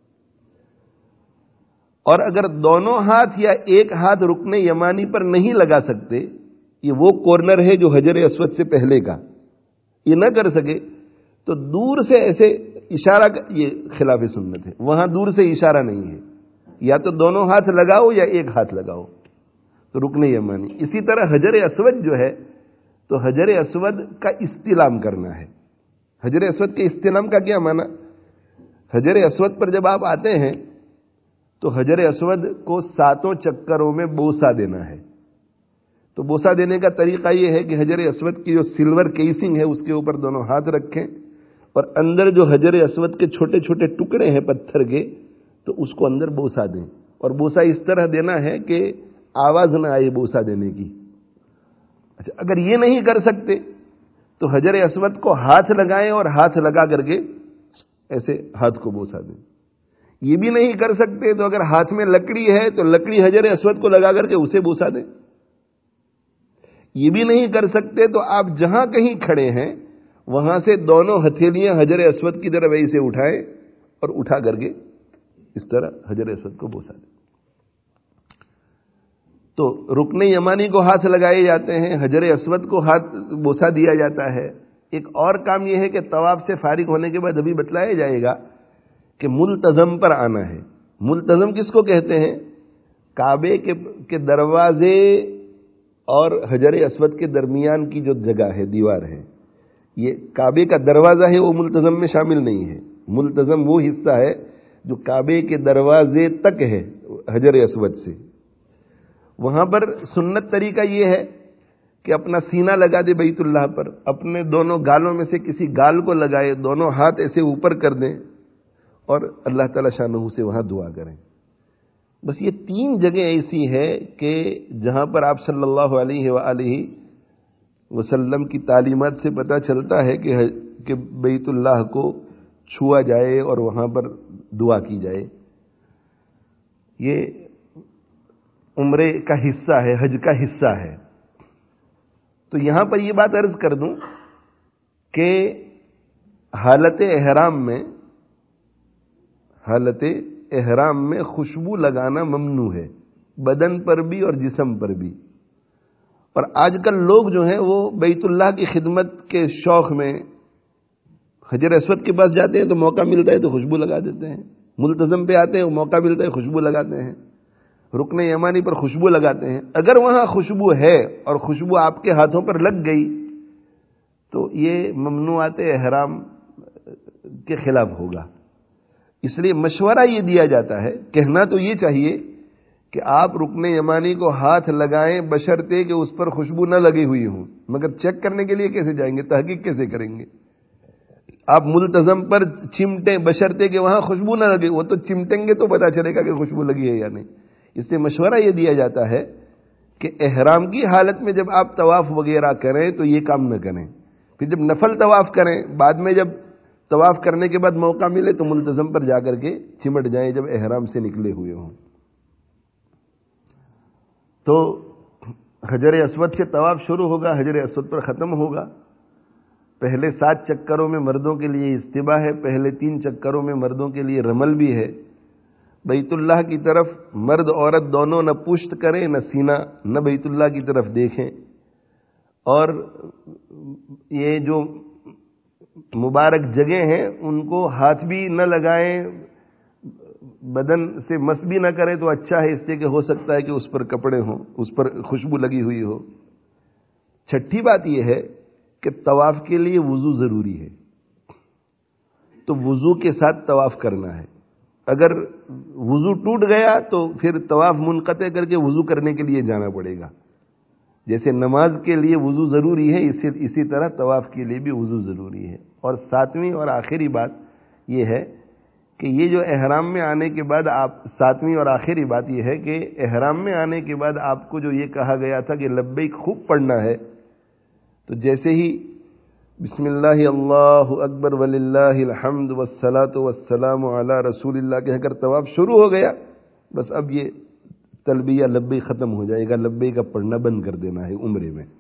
اور اگر دونوں ہاتھ یا ایک ہاتھ رکن یمانی پر نہیں لگا سکتے, یہ وہ کارنر ہے جو حجر اسود سے پہلے کا, یہ نہ کر سکے تو دور سے ایسے اشارہ, یہ خلاف سنت ہے. وہاں دور سے اشارہ نہیں ہے, یا تو دونوں ہاتھ لگاؤ یا ایک ہاتھ لگاؤ, تو رکن یمانی. اسی طرح حجر اسود جو ہے تو حجر اسود کا استلام کرنا ہے. حجر اسود کے استلام کا کیا معنی؟ حجر اسود پر جب آپ آتے ہیں تو حجر اسود کو ساتوں چکروں میں بوسہ دینا ہے. تو بوسہ دینے کا طریقہ یہ ہے کہ حجر اسود کی جو سلور کیسنگ ہے اس کے اوپر دونوں ہاتھ رکھیں, اور اندر جو حجر اسود کے چھوٹے چھوٹے ٹکڑے ہیں پتھر کے, تو اس کو اندر بوسہ دیں. اور بوسہ اس طرح دینا ہے کہ آواز نہ آئے بوسہ دینے کی. اچھا, اگر یہ نہیں کر سکتے تو حجر اسود کو ہاتھ لگائیں اور ہاتھ لگا کر کے ایسے ہاتھ کو بوسہ دیں. یہ بھی نہیں کر سکتے تو اگر ہاتھ میں لکڑی ہے تو لکڑی حجر اسود کو لگا کر کے اسے بوسہ دیں. یہ بھی نہیں کر سکتے تو آپ جہاں کہیں کھڑے ہیں وہاں سے دونوں ہتھیلیاں حجر اسود کی طرف ایسے اٹھائیں اور اٹھا کر کے اس طرح حجر اسود کو بوسہ دیں. تو رکن یمانی کو ہاتھ لگائے جاتے ہیں, حجر اسود کو ہاتھ بوسہ دیا جاتا ہے. ایک اور کام یہ ہے کہ طواف سے فارغ ہونے کے بعد ابھی بتلایا جائے گا کہ ملتزم پر آنا ہے. ملتزم کس کو کہتے ہیں؟ کعبے کے دروازے اور حجر اسود کے درمیان کی جو جگہ ہے، دیوار ہے، یہ کعبے کا دروازہ ہے، وہ ملتزم میں شامل نہیں ہے۔ ملتزم وہ حصہ ہے جو کعبے کے دروازے تک ہے حجر اسود سے۔ وہاں پر سنت طریقہ یہ ہے کہ اپنا سینہ لگا دے بیت اللہ پر، اپنے دونوں گالوں میں سے کسی گال کو لگائے، دونوں ہاتھ ایسے اوپر کر دیں اور اللہ تعالی شانہ سے وہاں دعا کریں۔ بس یہ تین جگہ ایسی ہے کہ جہاں پر آپ صلی اللہ علیہ وآلہ وسلم کی تعلیمات سے پتہ چلتا ہے کہ کہ بیت اللہ کو چھوا جائے اور وہاں پر دعا کی جائے۔ یہ عمرے کا حصہ ہے، حج کا حصہ ہے۔ تو یہاں پر یہ بات عرض کر دوں کہ حالت احرام میں حالت احرام میں خوشبو لگانا ممنوع ہے، بدن پر بھی اور جسم پر بھی۔ اور آج کل لوگ جو ہیں وہ بیت اللہ کی خدمت کے شوق میں حجر اسود کے پاس جاتے ہیں تو موقع ملتا ہے تو خوشبو لگا دیتے ہیں، ملتزم پہ آتے ہیں موقع ملتا ہے خوشبو لگاتے ہیں، رکن یمانی پر خوشبو لگاتے ہیں۔ اگر وہاں خوشبو ہے اور خوشبو آپ کے ہاتھوں پر لگ گئی تو یہ ممنوعات احرام کے خلاف ہوگا۔ اس لیے مشورہ یہ دیا جاتا ہے، کہنا تو یہ چاہیے کہ آپ رکن یمانی کو ہاتھ لگائیں بشرطے کہ اس پر خوشبو نہ لگی ہوئی ہوں، مگر چیک کرنے کے لیے کیسے جائیں گے، تحقیق کیسے کریں گے؟ آپ ملتزم پر چمٹیں بشرطے کہ وہاں خوشبو نہ لگے، وہ تو چمٹیں گے تو پتا چلے گا کہ خوشبو لگی ہے یا نہیں۔ اس سے مشورہ یہ دیا جاتا ہے کہ احرام کی حالت میں جب آپ طواف وغیرہ کریں تو یہ کام نہ کریں، پھر جب نفل طواف کریں، بعد میں جب طواف کرنے کے بعد موقع ملے تو ملتزم پر جا کر کے چمٹ جائیں جب احرام سے نکلے ہوئے ہوں۔ تو حجر اسود سے طواف شروع ہوگا، حجر اسود پر ختم ہوگا۔ پہلے سات چکروں میں مردوں کے لیے استباح ہے، پہلے تین چکروں میں مردوں کے لیے رمل بھی ہے۔ بیت اللہ کی طرف مرد عورت دونوں نہ پشت کریں نہ سینہ، نہ بیت اللہ کی طرف دیکھیں، اور یہ جو مبارک جگہ ہیں ان کو ہاتھ بھی نہ لگائیں، بدن سے مس بھی نہ کریں تو اچھا ہے، اس لیے کہ ہو سکتا ہے کہ اس پر کپڑے ہوں، اس پر خوشبو لگی ہوئی ہو۔ چھٹی بات یہ ہے کہ طواف کے لیے وضو ضروری ہے، تو وضو کے ساتھ طواف کرنا ہے۔ اگر وضو ٹوٹ گیا تو پھر طواف منقطع کر کے وضو کرنے کے لیے جانا پڑے گا۔ جیسے نماز کے لیے وضو ضروری ہے، اسی اسی طرح طواف کے لیے بھی وضو ضروری ہے۔ اور ساتویں اور آخری بات یہ ہے کہ یہ جو احرام میں آنے کے بعد آپ ساتویں اور آخری بات یہ ہے کہ احرام میں آنے کے بعد آپ کو جو یہ کہا گیا تھا کہ لبیک خوب پڑھنا ہے، تو جیسے ہی بسم اللہ اللہ اکبر وللہ الحمد والصلاۃ والسلام علی رسول اللہ کہہ کر طواف شروع ہو گیا، بس اب یہ تلبیہ لبیک ختم ہو جائے گا، لبیک کا پڑھنا بند کر دینا ہے عمرے میں۔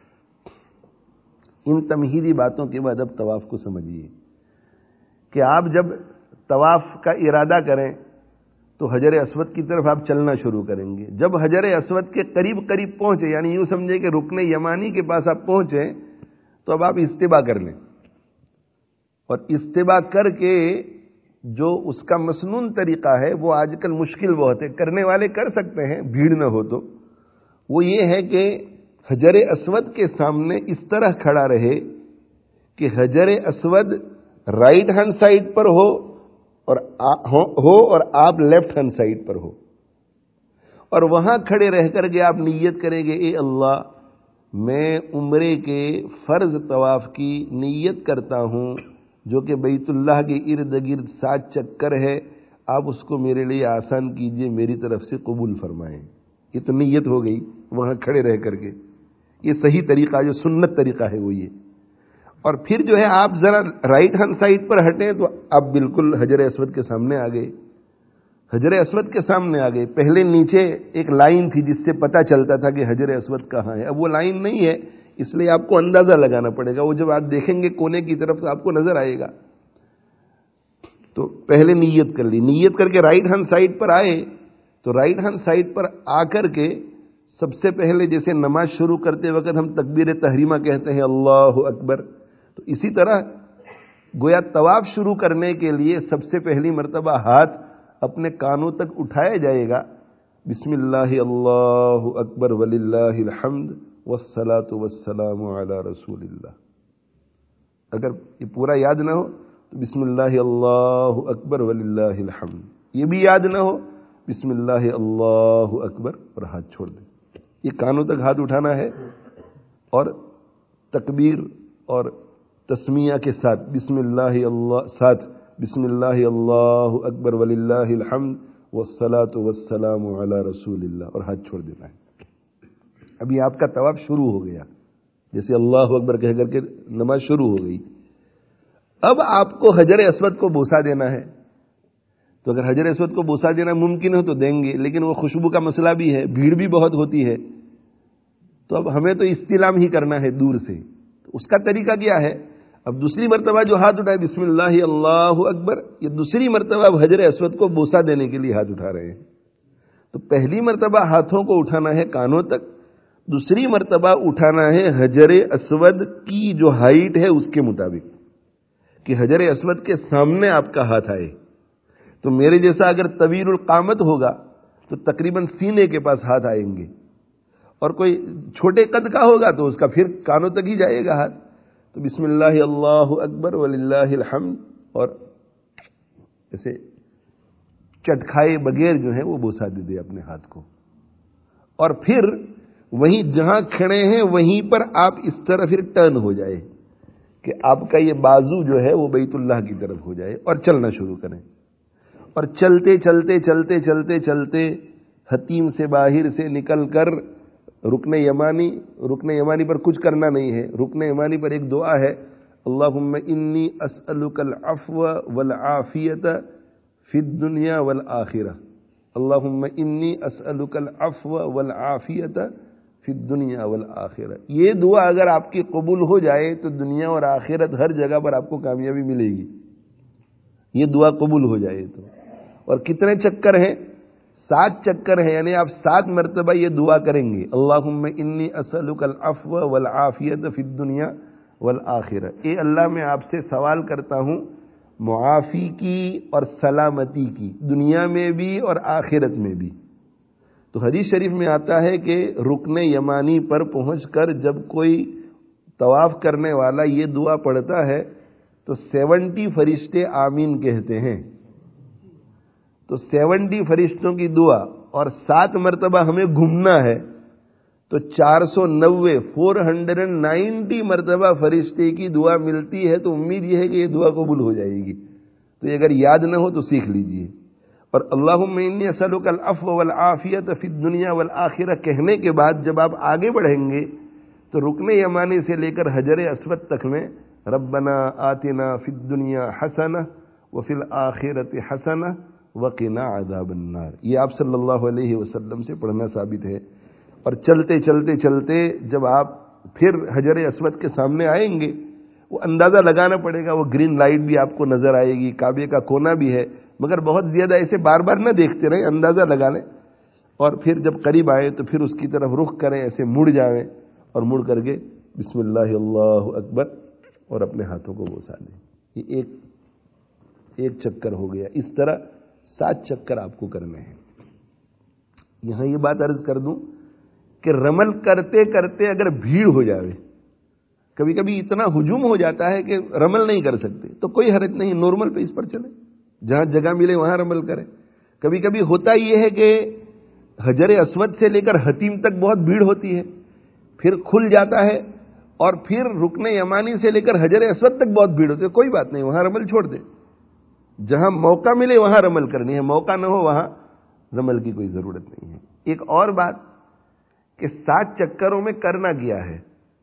ان تمہیدی باتوں کے بعد اب طواف کو سمجھیے کہ آپ جب طواف کا ارادہ کریں تو حجر اسود کی طرف آپ چلنا شروع کریں گے۔ جب حجر اسود کے قریب قریب پہنچے، یعنی یوں سمجھے کہ رکن یمانی کے پاس آپ پہنچے، تو اب آپ استبا کر لیں، اور استبا کر کے جو اس کا مسنون طریقہ ہے وہ آج کل مشکل بہت ہے، کرنے والے کر سکتے ہیں بھیڑ نہ ہو تو، وہ یہ ہے کہ حجر اسود کے سامنے اس طرح کھڑا رہے کہ حجر اسود رائٹ ہینڈ سائڈ پر ہو اور ہو اور آپ لیفٹ ہینڈ سائڈ پر ہو، اور وہاں کھڑے رہ کر کے آپ نیت کریں گے، اے اللہ میں عمرے کے فرض طواف کی نیت کرتا ہوں جو کہ بیت اللہ کے ارد گرد سات چکر ہے، آپ اس کو میرے لیے آسان کیجئے، میری طرف سے قبول فرمائیں۔ یہ تو نیت ہو گئی وہاں کھڑے رہ کر کے۔ یہ صحیح طریقہ جو سنت طریقہ ہے وہ یہ۔ اور پھر جو ہے آپ ذرا رائٹ ہینڈ سائڈ پر ہٹیں تو آپ بالکل حجر اسود کے سامنے آ گئے، حجر اسود کے سامنے آ گئے۔ پہلے نیچے ایک لائن تھی جس سے پتہ چلتا تھا کہ حجر اسود کہاں ہے، اب وہ لائن نہیں ہے، اس لیے آپ کو اندازہ لگانا پڑے گا، وہ جب آپ دیکھیں گے کونے کی طرف تو آپ کو نظر آئے گا۔ تو پہلے نیت کر لی، نیت کر کے رائٹ ہینڈ سائڈ پر آئے، تو رائٹ ہینڈ سائڈ پر آ کر کے سب سے پہلے جیسے نماز شروع کرتے وقت ہم تکبیر تحریمہ کہتے ہیں اللہ اکبر، تو اسی طرح گویا طواف شروع کرنے کے لیے سب سے پہلی مرتبہ ہاتھ اپنے کانوں تک اٹھایا جائے گا، بسم اللہ اللہ اکبر وللہ الحمد والصلاۃ والسلام علی رسول اللہ. اگر یہ پورا یاد نہ ہو تو بسم اللہ اللہ اکبر وللہ الحمد. یہ بھی یاد نہ ہو بسم اللہ اللہ اکبر اور ہاتھ چھوڑ دیں. یہ کانوں تک ہاتھ اٹھانا ہے اور تکبیر اور تسمیہ کے ساتھ بسم اللہ اللہ ساتھ بسم اللہ اللہ اکبر وللہ الحمد والصلاۃ والسلام علی رسول اللہ اور ہاتھ چھوڑ دینا ہے. ابھی آپ کا طواف شروع ہو گیا، جیسے اللہ اکبر کہہ کر کے نماز شروع ہو گئی. اب آپ کو حجر اسود کو بوسہ دینا ہے. تو اگر حجر اسود کو بوسہ دینا ممکن ہو تو دیں گے، لیکن وہ خوشبو کا مسئلہ بھی ہے، بھیڑ بھی بہت ہوتی ہے. تو اب ہمیں تو استلام ہی کرنا ہے دور سے. تو اس کا طریقہ کیا ہے؟ اب دوسری مرتبہ جو ہاتھ اٹھائے بسم اللہ اللہ اکبر، یہ دوسری مرتبہ اب حجر اسود کو بوسہ دینے کے لیے ہاتھ اٹھا رہے ہیں. تو پہلی مرتبہ ہاتھوں کو اٹھانا ہے کانوں تک، دوسری مرتبہ اٹھانا ہے حجر اسود کی جو ہائٹ ہے اس کے مطابق، کہ حجر اسود کے سامنے آپ کا ہاتھ آئے. تو میرے جیسا اگر طویل القامت ہوگا تو تقریباً سینے کے پاس ہاتھ آئیں گے، اور کوئی چھوٹے قد کا ہوگا تو اس کا پھر کانوں تک ہی جائے گا ہاتھ. تو بسم اللہ اللہ اکبر وللہ الحمد اور ایسے چٹکھائے بغیر جو ہے وہ بوسہ دے دے اپنے ہاتھ کو. اور پھر وہیں جہاں کھڑے ہیں وہیں پر آپ اس طرح پھر ٹرن ہو جائے کہ آپ کا یہ بازو جو ہے وہ بیت اللہ کی طرف ہو جائے اور چلنا شروع کریں. اور چلتے چلتے چلتے چلتے چلتے حتیم سے باہر سے نکل کر رکن یمانی رکن یمانی پر کچھ کرنا نہیں ہے. رکن یمانی پر ایک دعا ہے، اللہم انی اسألک العفو والعافیت فی الدنیا والآخرہ. اللہم انی اسألک العفو والعافیت فی الدنیا والآخرہ. یہ دعا اگر آپ کی قبول ہو جائے تو دنیا اور آخرت ہر جگہ پر آپ کو کامیابی ملے گی. یہ دعا قبول ہو جائے تو. اور کتنے چکر ہیں؟ سات چکر ہیں، یعنی آپ سات مرتبہ یہ دعا کریں گے، اللہم انی اسألک العفو والعافیت فی الدنیا والآخرہ. اے اللہ میں آپ سے سوال کرتا ہوں معافی کی اور سلامتی کی، دنیا میں بھی اور آخرت میں بھی. تو حدیث شریف میں آتا ہے کہ رکن یمانی پر پہنچ کر جب کوئی طواف کرنے والا یہ دعا پڑھتا ہے تو سیونٹی فرشتے آمین کہتے ہیں. تو سیونٹی فرشتوں کی دعا اور سات مرتبہ ہمیں گھومنا ہے تو چار سو نوے فور ہنڈریڈ اینڈ نائنٹی مرتبہ فرشتے کی دعا ملتی ہے. تو امید یہ ہے کہ یہ دعا قبول ہو جائے گی. تو یہ اگر یاد نہ ہو تو سیکھ لیجئے. اور اللہم انی اسألک العفو والعافیت فی الدنیا والآخرہ کہنے کے بعد جب آپ آگے بڑھیں گے تو رکن یمانی سے لے کر حجر اسود تک میں ربنا آتنا فی الدنیا حسنہ وفی الآخرۃ حسنہ وقنا عذاب النار، یہ آپ صلی اللہ علیہ وسلم سے پڑھنا ثابت ہے. اور چلتے چلتے چلتے جب آپ پھر حجر اسود کے سامنے آئیں گے وہ اندازہ لگانا پڑے گا، وہ گرین لائٹ بھی آپ کو نظر آئے گی، کعبے کا کونا بھی ہے، مگر بہت زیادہ ایسے بار بار نہ دیکھتے رہیں، اندازہ لگا لیں. اور پھر جب قریب آئے تو پھر اس کی طرف رخ کریں، ایسے مڑ جائیں اور مڑ کر کے بسم اللہ اللہ اکبر اور اپنے ہاتھوں کو بوسہ دیں. یہ ایک ایک چکر ہو گیا. اس طرح سات چکر آپ کو کرنے ہیں. یہاں یہ بات عرض کر دوں کہ رمل کرتے کرتے اگر بھیڑ ہو جاوے، کبھی کبھی اتنا ہجوم ہو جاتا ہے کہ رمل نہیں کر سکتے، تو کوئی حرج نہیں، نارمل پیس پر چلیں، جہاں جگہ ملے وہاں رمل کریں. کبھی کبھی ہوتا یہ ہے کہ حجر اسود سے لے کر حتیم تک بہت بھیڑ ہوتی ہے، پھر کھل جاتا ہے، اور پھر رکن یمانی سے لے کر حجر اسود تک بہت بھیڑ ہوتی ہے. کوئی بات نہیں، وہاں رمل چھوڑ دیں. جہاں موقع ملے وہاں رمل کرنی ہے، موقع نہ ہو وہاں رمل کی کوئی ضرورت نہیں ہے. ایک اور بات کہ سات چکروں میں کرنا کیا ہے،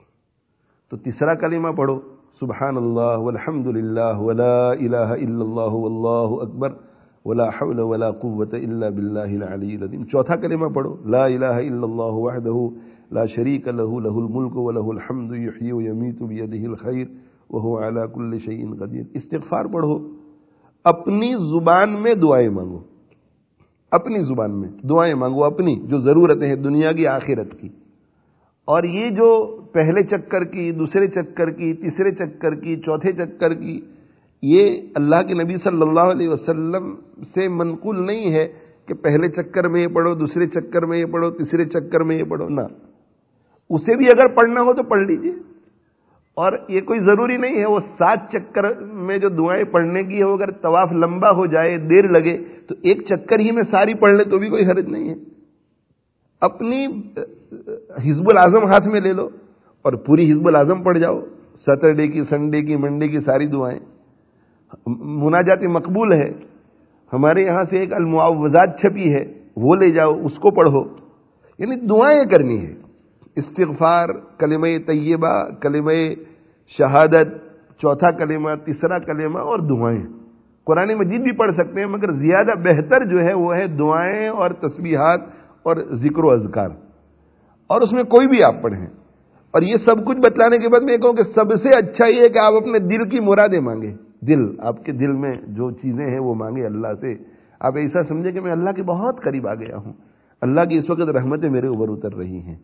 تو تیسرا کلمہ پڑھو، سبحان اللہ والحمد للہ ولا الہ الا اللہ واللہ اکبر ولا حول ولا قوة الا باللہ العلی العظیم. چوتھا کلمہ پڑھو، لا الہ الا اللہ وحدہ لا شریک لہ لہ الملک ولہ الحمد یحیی ویمیت بیدہ الخیر وہو علی کل شیء قدیر. استغفار پڑھو، اپنی زبان میں دعائیں مانگو، اپنی زبان میں دعائیں مانگو، اپنی جو ضرورتیں ہیں دنیا کی آخرت کی. اور یہ جو پہلے چکر کی، دوسرے چکر کی، تیسرے چکر کی، چوتھے چکر کی، یہ اللہ کے نبی صلی اللہ علیہ وسلم سے منقول نہیں ہے کہ پہلے چکر میں یہ پڑھو، دوسرے چکر میں یہ پڑھو، تیسرے چکر میں یہ پڑھو، نہ، اسے بھی اگر پڑھنا ہو تو پڑھ لیجئے. اور یہ کوئی ضروری نہیں ہے وہ سات چکر میں جو دعائیں پڑھنے کی ہے، وہ اگر طواف لمبا ہو جائے، دیر لگے، تو ایک چکر ہی میں ساری پڑھ لے تو بھی کوئی حرج نہیں ہے. اپنی حزب الاعظم ہاتھ میں لے لو اور پوری حزب الاعظم پڑھ جاؤ، سیٹرڈے کی، سنڈے کی، منڈے کی ساری دعائیں. مناجات مقبول ہے، ہمارے یہاں سے ایک المعوذات چھپی ہے، وہ لے جاؤ، اس کو پڑھو. یعنی دعائیں کرنی ہے، استغفار، کلمہ طیبہ، کلمہ شہادت، چوتھا کلمہ، تیسرا کلمہ، اور دعائیں. قرآن مجید بھی پڑھ سکتے ہیں، مگر زیادہ بہتر جو ہے وہ ہے دعائیں اور تسبیحات اور ذکر و اذکار، اور اس میں کوئی بھی آپ پڑھیں. اور یہ سب کچھ بتلانے کے بعد میں کہوں کہ سب سے اچھا یہ ہے کہ آپ اپنے دل کی مرادیں مانگیں. دل، آپ کے دل میں جو چیزیں ہیں وہ مانگے اللہ سے. آپ ایسا سمجھے کہ میں اللہ کے بہت قریب آ گیا ہوں، اللہ کی اس وقت رحمتیں میرے اوپر اتر رہی ہیں.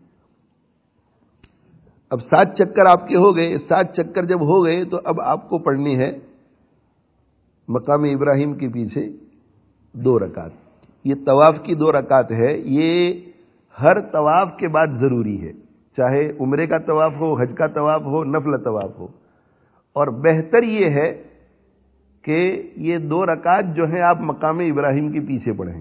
اب سات چکر آپ کے ہو گئے. سات چکر جب ہو گئے تو اب آپ کو پڑھنی ہے مقام ابراہیم کے پیچھے دو رکعت. یہ طواف کی دو رکعت ہے، یہ ہر طواف کے بعد ضروری ہے، چاہے عمرے کا طواف ہو، حج کا طواف ہو، نفل طواف ہو. اور بہتر یہ ہے کہ یہ دو رکعت جو ہیں آپ مقام ابراہیم کے پیچھے پڑھیں.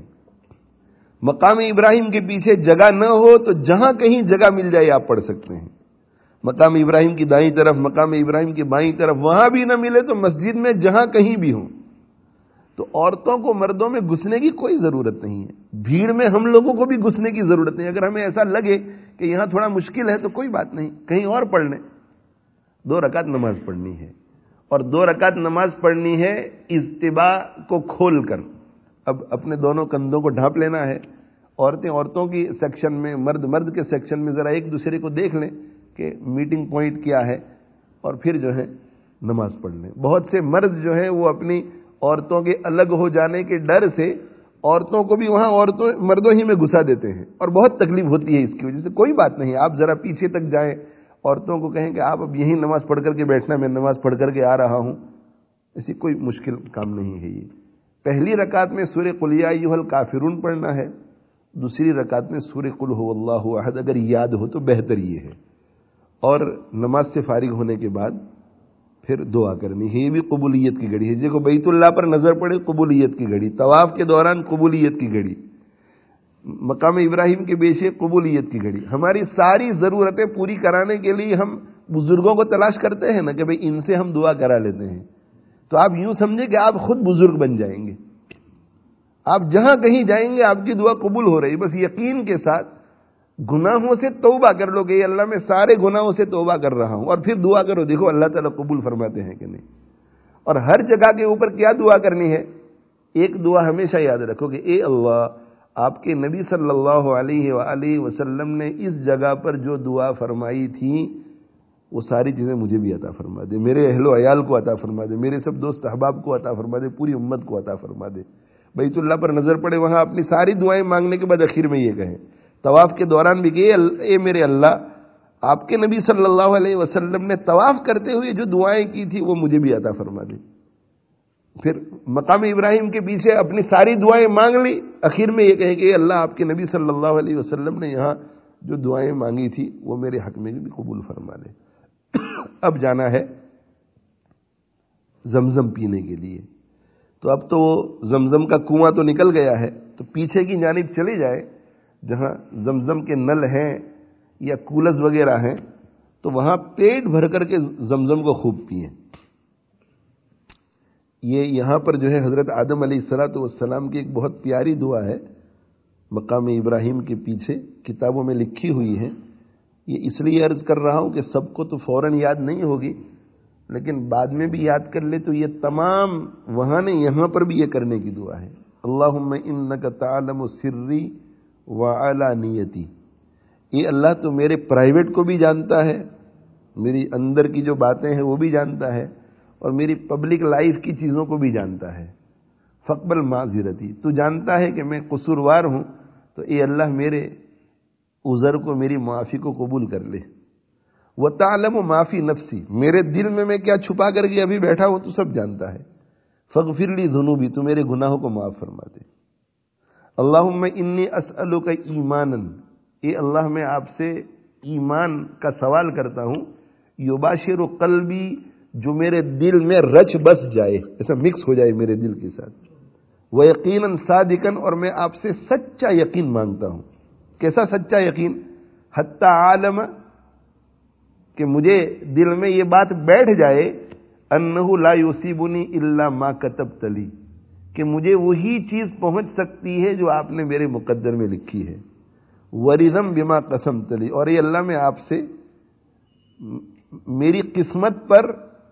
مقام ابراہیم کے پیچھے جگہ نہ ہو تو جہاں کہیں جگہ مل جائے آپ پڑھ سکتے ہیں. مقام ابراہیم کی دائیں طرف، مقام ابراہیم کی بائیں طرف، وہاں بھی نہ ملے تو مسجد میں جہاں کہیں بھی ہوں. تو عورتوں کو مردوں میں گھسنے کی کوئی ضرورت نہیں ہے، بھیڑ میں ہم لوگوں کو بھی گھسنے کی ضرورت نہیں. اگر ہمیں ایسا لگے کہ یہاں تھوڑا مشکل ہے تو کوئی بات نہیں، کہیں اور پڑھ لیں. دو رکعت نماز پڑھنی ہے، اور دو رکعت نماز پڑھنی ہے اجتباء کو کھول کر. اب اپنے دونوں کندھوں کو ڈھانپ لینا ہے. عورتیں عورتوں کی سیکشن میں، مرد مرد کے سیکشن میں ذرا ایک دوسرے کو دیکھ لیں کہ میٹنگ پوائنٹ کیا ہے، اور پھر جو ہے نماز پڑھ لیں. بہت سے مرد جو ہیں وہ اپنی عورتوں کے الگ ہو جانے کے ڈر سے عورتوں کو بھی وہاں عورتوں مردوں ہی میں گھسا دیتے ہیں، اور بہت تکلیف ہوتی ہے اس کی وجہ سے. کوئی بات نہیں، آپ ذرا پیچھے تک جائیں، عورتوں کو کہیں کہ آپ اب یہی نماز پڑھ کر کے بیٹھنا، میں نماز پڑھ کر کے آ رہا ہوں. ایسی کوئی مشکل کام نہیں ہے. یہ پہلی رکعت میں سورہ قل یا ایھا الکافرون پڑھنا ہے، دوسری رکعت میں سورہ قل ھو اللہ احد اگر یاد ہو تو بہتر یہ ہے. اور نماز سے فارغ ہونے کے بعد پھر دعا کرنی ہے. یہ بھی قبولیت کی گھڑی ہے. جس کو بیت اللہ پر نظر پڑے قبولیت کی گھڑی، طواف کے دوران قبولیت کی گھڑی، مقام ابراہیم کے پیچھے قبولیت کی گھڑی. ہماری ساری ضرورتیں پوری کرانے کے لیے ہم بزرگوں کو تلاش کرتے ہیں نا کہ بھئی ان سے ہم دعا کرا لیتے ہیں. تو آپ یوں سمجھے کہ آپ خود بزرگ بن جائیں گے. آپ جہاں کہیں جائیں گے آپ کی دعا قبول ہو رہی. بس یقین کے ساتھ گناہوں سے توبہ کر لو کہ اللہ میں سارے گناہوں سے توبہ کر رہا ہوں، اور پھر دعا کرو، دیکھو اللہ تعالیٰ قبول فرماتے ہیں کہ نہیں. اور ہر جگہ کے اوپر کیا دعا کرنی ہے؟ ایک دعا ہمیشہ یاد رکھو کہ اے اللہ، آپ کے نبی صلی اللہ علیہ وآلہ وسلم نے اس جگہ پر جو دعا فرمائی تھی وہ ساری چیزیں مجھے بھی عطا فرما دے، میرے اہل و عیال کو عطا فرما دے، میرے سب دوست احباب کو عطا فرما دے، پوری امت کو عطا فرما دے. بیت اللہ پر نظر پڑے، وہاں اپنی ساری دعائیں مانگنے کے بعد آخر میں یہ کہیں، طواف کے دوران بھی کہ اے میرے اللہ، آپ کے نبی صلی اللہ علیہ وسلم نے طواف کرتے ہوئے جو دعائیں کی تھی وہ مجھے بھی عطا فرما دے. پھر مقام ابراہیم کے پیچھے اپنی ساری دعائیں مانگ لی، آخر میں یہ کہیں کہ اے اللہ، آپ کے نبی صلی اللہ علیہ وسلم نے یہاں جو دعائیں مانگی تھی وہ میرے حق میں بھی قبول فرما دے. اب جانا ہے زمزم پینے کے لیے. تو اب تو زمزم کا کنواں تو نکل گیا ہے، تو پیچھے کی جانب چلے جائے جہاں زمزم کے نل ہیں یا کولز وغیرہ ہیں، تو وہاں پیٹ بھر کر کے زمزم کو خوب پئیں. یہ یہاں پر جو ہے حضرت آدم علیہ الصلوۃ والسلام کی ایک بہت پیاری دعا ہے، مقام ابراہیم کے پیچھے کتابوں میں لکھی ہوئی ہے. یہ اس لیے عرض کر رہا ہوں کہ سب کو تو فوراً یاد نہیں ہوگی، لیکن بعد میں بھی یاد کر لے تو یہ تمام وہاں نے یہاں پر بھی یہ کرنے کی دعا ہے. اللہم انک تعلم سری وعلانیتی. یہ اللہ تو میرے پرائیویٹ کو بھی جانتا ہے، میری اندر کی جو باتیں ہیں وہ بھی جانتا ہے، اور میری پبلک لائف کی چیزوں کو بھی جانتا ہے. فقبل معذرتی، تو جانتا ہے کہ میں قصوروار ہوں، تو اے اللہ میرے عذر کو، میری معافی کو قبول کر لے. وَتَعْلَمُ مَا فِي نَفْسِي، میرے دل میں میں کیا چھپا کر کے ابھی بیٹھا ہوں تو سب جانتا ہے. فَاغْفِرْ لِي ذُنُوبِي، تو میرے گناہوں کو معاف فرما دے. اللہم انی اسألک ایمانا، اے اللہ میں آپ سے ایمان کا سوال کرتا ہوں، یباشر قلبی، جو میرے دل میں رچ بس جائے، ایسا مکس ہو جائے میرے دل کے ساتھ، ویقینا صادقا، اور میں آپ سے سچا یقین مانگتا ہوں۔ کیسا سچا یقین؟ حتی عالم، کہ مجھے دل میں یہ بات بیٹھ جائے، انہ لا یصیبنی الا ما کتبت لی، کہ مجھے وہی چیز پہنچ سکتی ہے جو آپ نے میرے مقدر میں لکھی ہے، ورضم بما قسمت لی، اور یہ اللہ میں آپ سے میری قسمت پر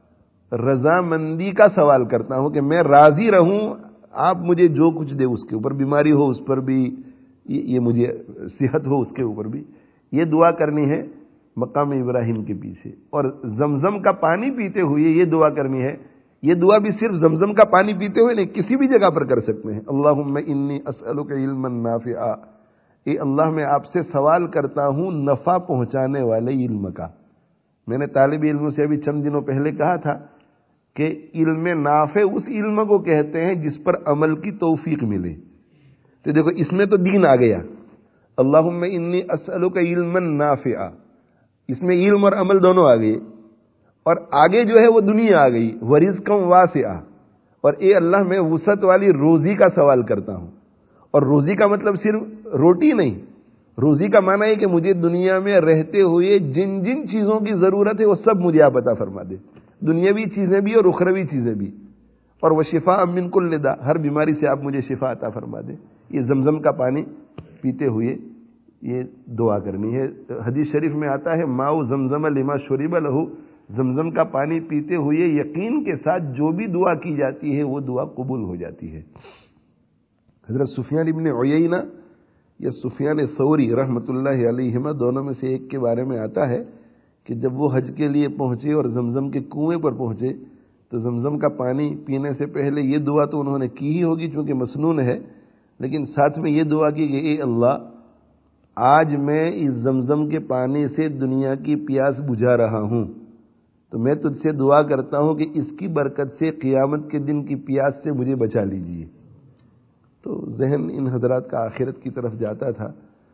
رضامندی کا سوال کرتا ہوں کہ میں راضی رہوں، آپ مجھے جو کچھ دے اس کے اوپر، بیماری ہو اس پر بھی، یہ مجھے صحت ہو اس کے اوپر بھی، یہ دعا کرنی ہے مقام ابراہیم کے پیچھے۔ اور زمزم کا پانی پیتے ہوئے یہ دعا کرنی ہے، یہ دعا بھی صرف زمزم کا پانی پیتے ہوئے نہیں، کسی بھی جگہ پر کر سکتے ہیں۔ اللہم انی اسألک علما نافعا، اے اللہ میں آپ سے سوال کرتا ہوں نفع پہنچانے والے علم کا۔ میں نے طالب علم سے ابھی چند دنوں پہلے کہا تھا کہ علم نافع اس علم کو کہتے ہیں جس پر عمل کی توفیق ملے۔ تو دیکھو اس میں تو دین آ گیا، اللہم انی اسألک علما نافعا، اس میں علم اور عمل دونوں آ گئے، اور آگے جو ہے وہ دنیا آ گئی، ورزقا واسعا، اور اے اللہ میں وسعت والی روزی کا سوال کرتا ہوں۔ اور روزی کا مطلب صرف روٹی نہیں، روزی کا معنی ہے کہ مجھے دنیا میں رہتے ہوئے جن جن چیزوں کی ضرورت ہے وہ سب مجھے آپ عطا فرما دے، دنیاوی چیزیں بھی اور اخروی چیزیں بھی، اور وہ شفاء من کل داء، ہر بیماری سے آپ مجھے شفا عطا فرما دے۔ یہ زمزم کا پانی پیتے ہوئے یہ دعا کرنی ہے۔ حدیث شریف میں آتا ہے ماء زمزم لما شرب لہ، زمزم کا پانی پیتے ہوئے یقین کے ساتھ جو بھی دعا کی جاتی ہے وہ دعا قبول ہو جاتی ہے۔ حضرت سفیان ابن عیینہ یا سفیان ثوری رحمۃ اللہ علیہما، دونوں میں سے ایک کے بارے میں آتا ہے کہ جب وہ حج کے لیے پہنچے اور زمزم کے کنویں پر پہنچے تو زمزم کا پانی پینے سے پہلے یہ دعا تو انہوں نے کی ہی ہوگی چونکہ مسنون ہے، لیکن ساتھ میں یہ دعا کی کہ اے اللہ، آج میں اس زمزم کے پانی سے دنیا کی پیاس بجھا رہا ہوں، تو میں تجھ سے دعا کرتا ہوں کہ اس کی برکت سے قیامت کے دن کی پیاس سے مجھے بچا لیجیے۔ تو ذہن ان حضرات کا آخرت کی طرف جاتا تھا۔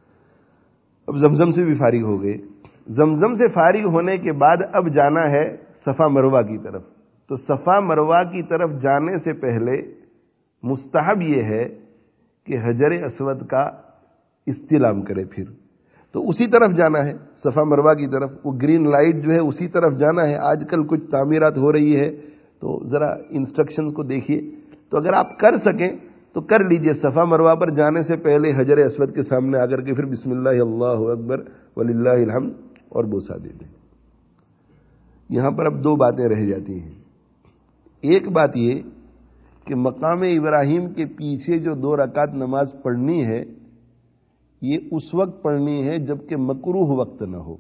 اب زمزم سے بھی فارغ ہو گئے، زمزم سے فارغ ہونے کے بعد اب جانا ہے صفا مروہ کی طرف۔ تو صفا مروہ کی طرف جانے سے پہلے مستحب یہ ہے کہ حجر اسود کا استلام کرے، پھر تو اسی طرف جانا ہے صفا مروہ کی طرف، وہ گرین لائٹ جو ہے اسی طرف جانا ہے۔ آج کل کچھ تعمیرات ہو رہی ہے تو ذرا انسٹرکشنز کو دیکھیے، تو اگر آپ کر سکیں تو کر لیجئے، صفا مروہ پر جانے سے پہلے حجر اسود کے سامنے آ کر کے پھر بسم اللہ اللہ اکبر وللہ الحمد اور بوسہ دے دیں۔ یہاں پر اب دو باتیں رہ جاتی ہیں۔ ایک بات یہ کہ مقام ابراہیم کے پیچھے جو دو رکعت نماز پڑھنی ہے یہ اس وقت پڑھنی ہے جبکہ مکروہ وقت نہ ہو،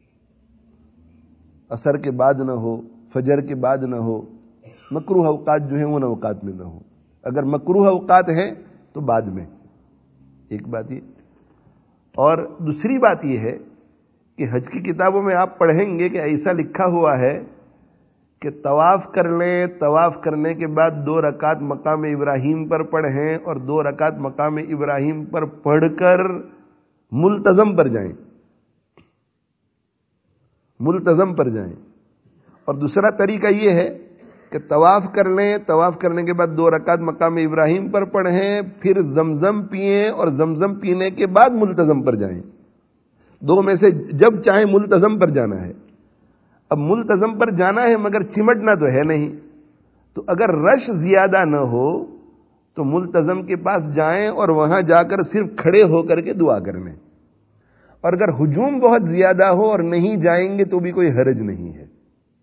عصر کے بعد نہ ہو، فجر کے بعد نہ ہو، مکروہ اوقات جو ہیں ان اوقات میں نہ ہو۔ اگر مکروہ اوقات ہیں تو بعد میں، ایک بات یہ۔ اور دوسری بات یہ ہے کہ حج کی کتابوں میں آپ پڑھیں گے کہ ایسا لکھا ہوا ہے کہ طواف کر لیں، طواف کرنے کے بعد دو رکعت مقام ابراہیم پر پڑھیں اور دو رکعت مقام ابراہیم پر پڑھ کر ملتزم پر جائیں، ملتزم پر جائیں۔ اور دوسرا طریقہ یہ ہے کہ طواف کر لیں، طواف کرنے کے بعد دو رکعت مقام ابراہیم پر پڑھیں، پھر زمزم پئیں اور زمزم پینے کے بعد ملتزم پر جائیں۔ دو میں سے جب چاہیں ملتزم پر جانا ہے۔ اب ملتزم پر جانا ہے مگر چمٹنا تو ہے نہیں، تو اگر رش زیادہ نہ ہو تو ملتزم کے پاس جائیں اور وہاں جا کر صرف کھڑے ہو کر کے دعا کر لیں، اور اگر ہجوم بہت زیادہ ہو اور نہیں جائیں گے تو بھی کوئی حرج نہیں ہے۔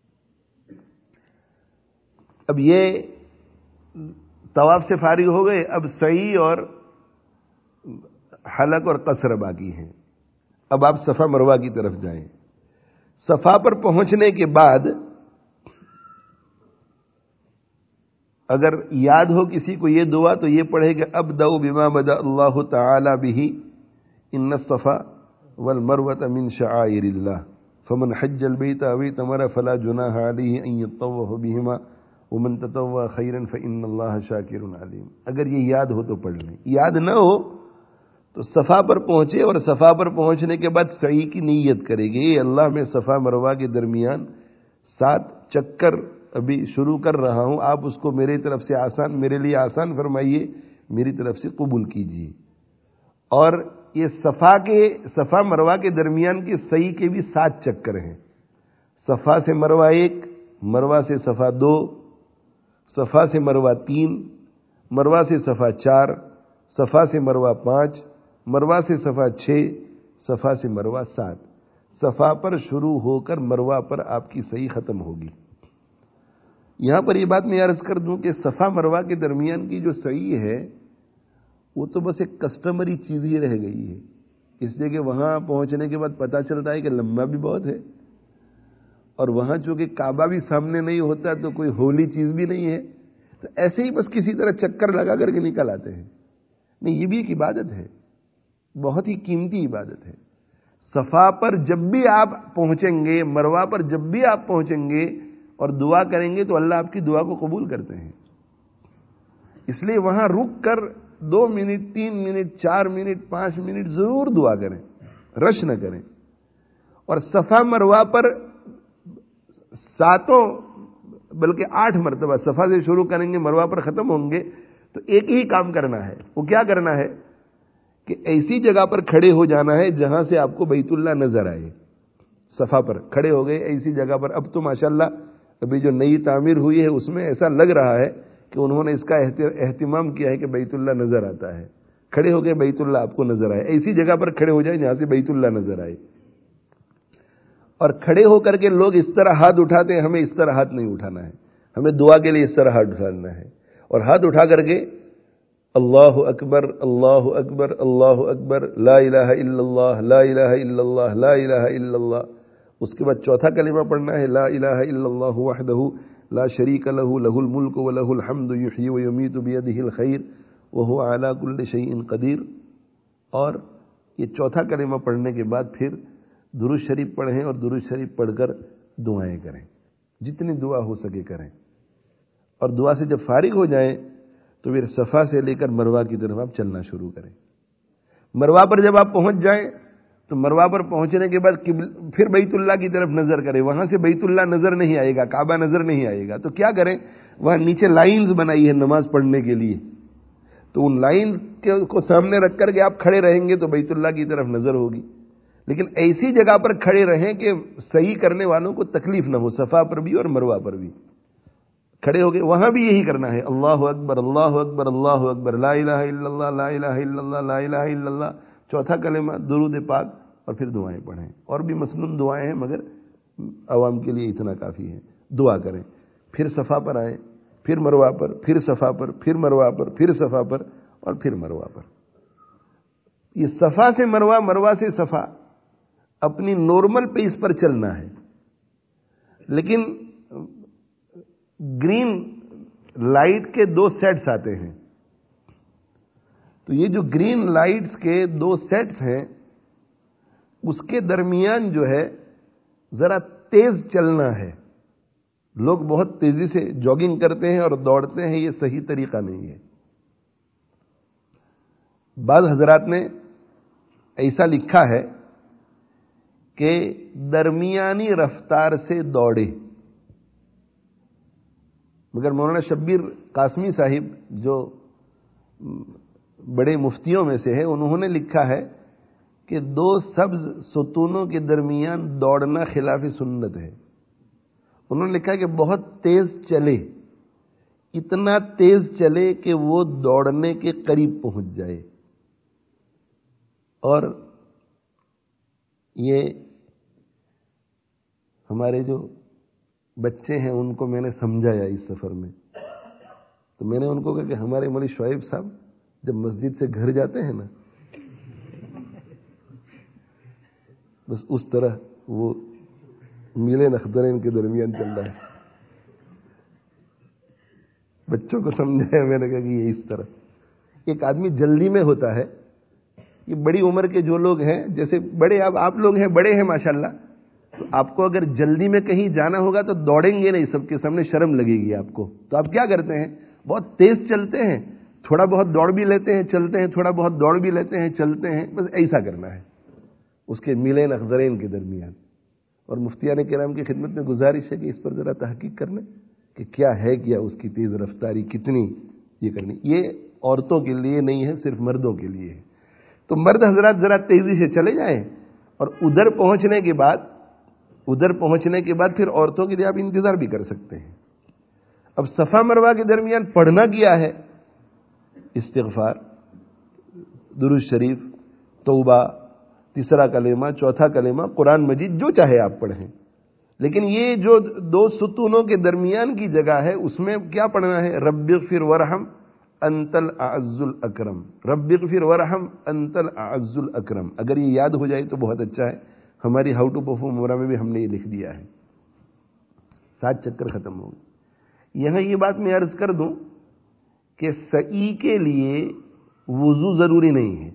اب یہ طواف سے فارغ ہو گئے، اب سعی اور حلق اور قصر باقی ہیں۔ اب آپ صفا مروہ کی طرف جائیں۔ صفا پر پہنچنے کے بعد اگر یاد ہو کسی کو یہ دعا تو یہ پڑھے کہ ابدأ بما بدأ اللہ تعالی بہ ان الصفا والمروۃ من شعائر اللہ فمن حج البیت او اعتمر فلا جناح علیہ ان یطوف بہما ومن تطوع خیرا فإن اللہ شاکر علیم. اگر یہ یاد ہو تو پڑھ لیں. یاد نہ ہو تو صفا پر پہنچے اور صفا پر پہنچنے کے بعد سعی کی نیت کرے گی. اے اللہ میں صفا مروہ کے درمیان سات چکر ابھی شروع کر رہا ہوں, آپ اس کو میری طرف سے آسان میرے لیے آسان فرمائیے, میری طرف سے قبول کیجیے. اور یہ صفا کے صفا مروہ کے درمیان کے سعی کے بھی سات چکر ہیں. صفا سے مروہ ایک, مروہ سے صفا دو, صفا سے مروہ تین, مروہ سے صفا چار, صفا سے مروہ پانچ, مروہ سے صفا چھ, صفا سے مروہ سات. صفا پر شروع ہو کر مروہ پر آپ کی سعی ختم ہوگی. یہاں پر یہ بات میں عرض کر دوں کہ صفا مروہ کے درمیان کی جو سعی ہے وہ تو بس ایک کسٹمری چیز ہی رہ گئی ہے, اس لیے کہ وہاں پہنچنے کے بعد پتہ چلتا ہے کہ لمبا بھی بہت ہے, اور وہاں چونکہ کعبہ بھی سامنے نہیں ہوتا تو کوئی ہولی چیز بھی نہیں ہے, تو ایسے ہی بس کسی طرح چکر لگا کر کے نکل آتے ہیں. نہیں, یہ بھی ایک عبادت ہے, بہت ہی قیمتی عبادت ہے. صفا پر جب بھی آپ پہنچیں گے, مروہ پر جب بھی آپ پہنچیں گے اور دعا کریں گے تو اللہ آپ کی دعا کو قبول کرتے ہیں. اس لیے وہاں رک کر دو منٹ, تین منٹ, چار منٹ, پانچ منٹ ضرور دعا کریں, رش نہ کریں. اور صفا مروہ پر ساتوں بلکہ آٹھ مرتبہ صفا سے شروع کریں گے, مروہ پر ختم ہوں گے, تو ایک ہی کام کرنا ہے. وہ کیا کرنا ہے کہ ایسی جگہ پر کھڑے ہو جانا ہے جہاں سے آپ کو بیت اللہ نظر آئے. صفا پر کھڑے ہو گئے ایسی جگہ پر. اب تو ماشاءاللہ ابھی جو نئی تعمیر ہوئی ہے اس میں ایسا لگ رہا ہے کہ انہوں نے اس کا اہتمام کیا ہے کہ بیت اللہ نظر آتا ہے. کھڑے ہو گئے, بیت اللہ آپ کو نظر آئے. ایسی جگہ پر کھڑے ہو جائیں جہاں سے بیت اللہ نظر آئے. اور کھڑے ہو کر کے لوگ اس طرح ہاتھ اٹھاتے ہیں, ہمیں اس طرح ہاتھ نہیں اٹھانا ہے, ہمیں دعا کے لیے اس طرح ہاتھ اٹھانا ہے. اور ہاتھ اٹھا کر کے اللہ اکبر, اللہ اکبر, اللہ اکبر, لا الہ الا اللہ, لا الہ الا اللہ, لا الہ الا اللہ. اس کے بعد چوتھا کلمہ پڑھنا ہے, لا الہ الا اللہ وحدہ لا شریک لہ, لہ الملک ولہ الحمد یحیی ویمیت بیدہ الخیر وہو علی کل شیء قدیر. اور یہ چوتھا کلمہ پڑھنے کے بعد پھر درود شریف پڑھیں, اور درود شریف پڑھ کر دعائیں کریں, جتنی دعا ہو سکے کریں. اور دعا سے جب فارغ ہو جائیں تو پھر صفا سے لے کر مروہ کی طرف آپ چلنا شروع کریں. مروہ پر جب آپ پہنچ جائیں تو مروہ پر پہنچنے کے بعد پھر بیت اللہ کی طرف نظر کریں. وہاں سے بیت اللہ نظر نہیں آئے گا, کعبہ نظر نہیں آئے گا, تو کیا کریں, وہاں نیچے لائنز بنائی ہے نماز پڑھنے کے لیے, تو ان لائنز کو سامنے رکھ کر کے آپ کھڑے رہیں گے تو بیت اللہ کی طرف نظر ہوگی. لیکن ایسی جگہ پر کھڑے رہیں کہ صحیح کرنے والوں کو تکلیف نہ ہو, صفا پر بھی اور مروہ پر بھی کھڑے ہو گئے. وہاں بھی یہی کرنا ہے, اللہ اکبر, اللہ اکبر, اللہ اکبر, لا الہ الا اللہ, لا الہ الا اللہ, لا الہ الا اللہ. چوتھا کلمہ درود پاک, اور پھر دعائیں پڑھیں. اور بھی مسنون دعائیں ہیں مگر عوام کے لیے اتنا کافی ہے. دعا کریں, پھر صفا پر آئیں, پھر مروہ پر, پھر صفا پر, پھر مروہ پر, پھر صفا پر, اور پھر مروہ پر. یہ صفا سے مروہ, مروہ سے صفا اپنی نارمل پیس پر چلنا ہے. لیکن گرین لائٹ کے دو سیٹس آتے ہیں, تو یہ جو گرین لائٹس کے دو سیٹس ہیں اس کے درمیان جو ہے ذرا تیز چلنا ہے. لوگ بہت تیزی سے جاگنگ کرتے ہیں اور دوڑتے ہیں, یہ صحیح طریقہ نہیں ہے. بعض حضرات نے ایسا لکھا ہے کہ درمیانی رفتار سے دوڑے, مگر مولانا شبیر قاسمی صاحب جو بڑے مفتیوں میں سے ہے, انہوں نے لکھا ہے کہ دو سبز ستونوں کے درمیان دوڑنا خلاف سنت ہے. انہوں نے لکھا کہ بہت تیز چلے, اتنا تیز چلے کہ وہ دوڑنے کے قریب پہنچ جائے. اور یہ ہمارے جو بچے ہیں ان کو میں نے سمجھایا اس سفر میں, تو میں نے ان کو کہا کہ ہمارے مولوی شعیب صاحب جب مسجد سے گھر جاتے ہیں نا, بس اس طرح وہ میلے نخدرین کے درمیان چل رہا ہے. بچوں کو سمجھایا میں نے کہا کہ یہ اس طرح. ایک آدمی جلدی میں ہوتا ہے, یہ بڑی عمر کے جو لوگ ہیں, جیسے بڑے اب آپ لوگ ہیں, بڑے ہیں ماشاءاللہ, تو آپ کو اگر جلدی میں کہیں جانا ہوگا تو دوڑیں گے نہیں، سب کے سامنے شرم لگے گی آپ کو، تو آپ کیا کرتے ہیں؟ بہت تیز چلتے ہیں، تھوڑا بہت دوڑ بھی لیتے ہیں، چلتے ہیں، تھوڑا بہت دوڑ بھی لیتے ہیں، چلتے ہیں، بس ایسا کرنا ہے اس کے میلین اخضرین کے درمیان۔ اور مفتیان کرام کی خدمت میں گزارش ہے کہ اس پر ذرا تحقیق کرنا کہ کیا ہے، کیا اس کی تیز رفتاری کتنی یہ کرنی۔ یہ عورتوں کے لیے نہیں ہے، صرف مردوں کے لیے ہے۔ تو مرد حضرات ذرا تیزی سے چلے جائیں، اور ادھر پہنچنے کے بعد ادھر پہنچنے کے بعد پھر عورتوں کے لیے آپ انتظار بھی کر سکتے ہیں۔ اب صفا مروہ کے درمیان پڑھنا کیا ہے؟ استغفار، درود شریف، توبہ، تیسرا کلمہ، چوتھا کلمہ، قرآن مجید، جو چاہے آپ پڑھیں، لیکن یہ جو دو ستونوں کے درمیان کی جگہ ہے اس میں کیا پڑھنا ہے؟ رب اغفر ورحم انت الاعز الاکرم، رب اغفر ورحم انت الاعز الاکرم۔ اگر یہ یاد ہو جائے تو بہت اچھا ہے۔ ہماری ہاؤ ٹو پرفارم عمرہ میں بھی ہم نے یہ لکھ دیا ہے۔ سات چکر ختم ہو گئے۔ یہاں یہ بات میں عرض کر دوں کہ سعی کے لیے وضو ضروری نہیں ہے،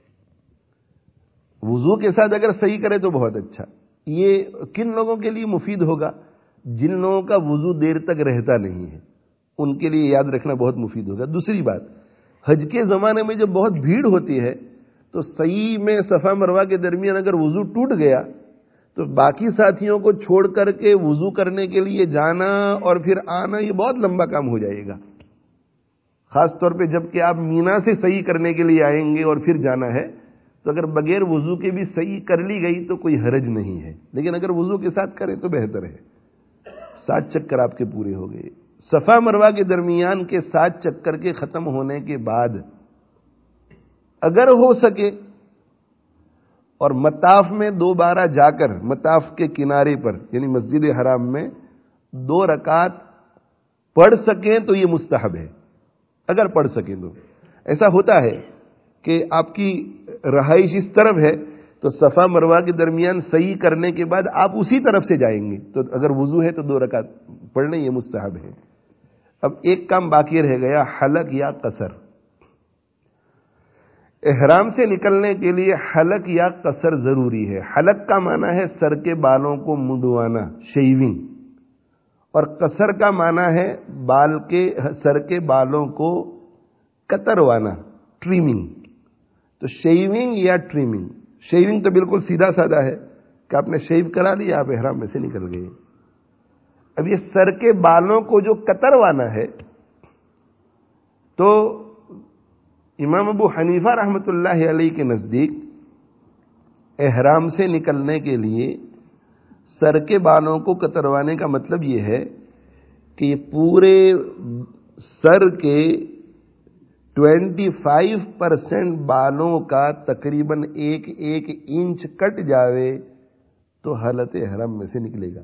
وضو کے ساتھ اگر صحیح کرے تو بہت اچھا۔ یہ کن لوگوں کے لیے مفید ہوگا؟ جن لوگوں کا وضو دیر تک رہتا نہیں ہے، ان کے لیے یاد رکھنا بہت مفید ہوگا۔ دوسری بات، حج کے زمانے میں جب بہت بھیڑ ہوتی ہے تو صحیح میں صفا مروہ کے درمیان اگر وضو ٹوٹ گیا تو باقی ساتھیوں کو چھوڑ کر کے وضو کرنے کے لیے جانا اور پھر آنا، یہ بہت لمبا کام ہو جائے گا، خاص طور پہ جب کہ آپ مینا سے صحیح کرنے کے لیے آئیں گے اور پھر جانا ہے، تو اگر بغیر وضو کے بھی صحیح کر لی گئی تو کوئی حرج نہیں ہے، لیکن اگر وضو کے ساتھ کریں تو بہتر ہے۔ سات چکر آپ کے پورے ہو گئے۔ صفا مروہ کے درمیان کے سات چکر کے ختم ہونے کے بعد اگر ہو سکے اور مطاف میں دوبارہ جا کر مطاف کے کنارے پر یعنی مسجد حرام میں دو رکعت پڑھ سکیں تو یہ مستحب ہے، اگر پڑھ سکیں تو۔ ایسا ہوتا ہے کہ آپ کی رہائش اس طرف ہے تو صفا مروہ کے درمیان صحیح کرنے کے بعد آپ اسی طرف سے جائیں گے، تو اگر وضو ہے تو دو رکعت پڑھنے یہ مستحب ہے۔ اب ایک کام باقی رہ گیا، حلق یا قصر۔ احرام سے نکلنے کے لیے حلق یا قصر ضروری ہے۔ حلق کا معنی ہے سر کے بالوں کو منڈوانا، شیونگ، اور قصر کا معنی ہے بال کے سر کے بالوں کو کتروانا، ٹریمنگ۔ تو شیونگ یا ٹریمنگ، شیونگ تو بالکل سیدھا سادہ ہے کہ آپ نے شیو کرا لیا، آپ احرام میں سے نکل گئے۔ اب یہ سر کے بالوں کو جو کتروانا ہے، تو امام ابو حنیفہ رحمۃ اللہ علیہ کے نزدیک احرام سے نکلنے کے لیے سر کے بالوں کو کتروانے کا مطلب یہ ہے کہ یہ پورے سر کے ٹوینٹی فائیو پرسینٹ بالوں کا تقریباً ایک ایک انچ کٹ جاوے تو حالت احرام میں سے نکلے گا۔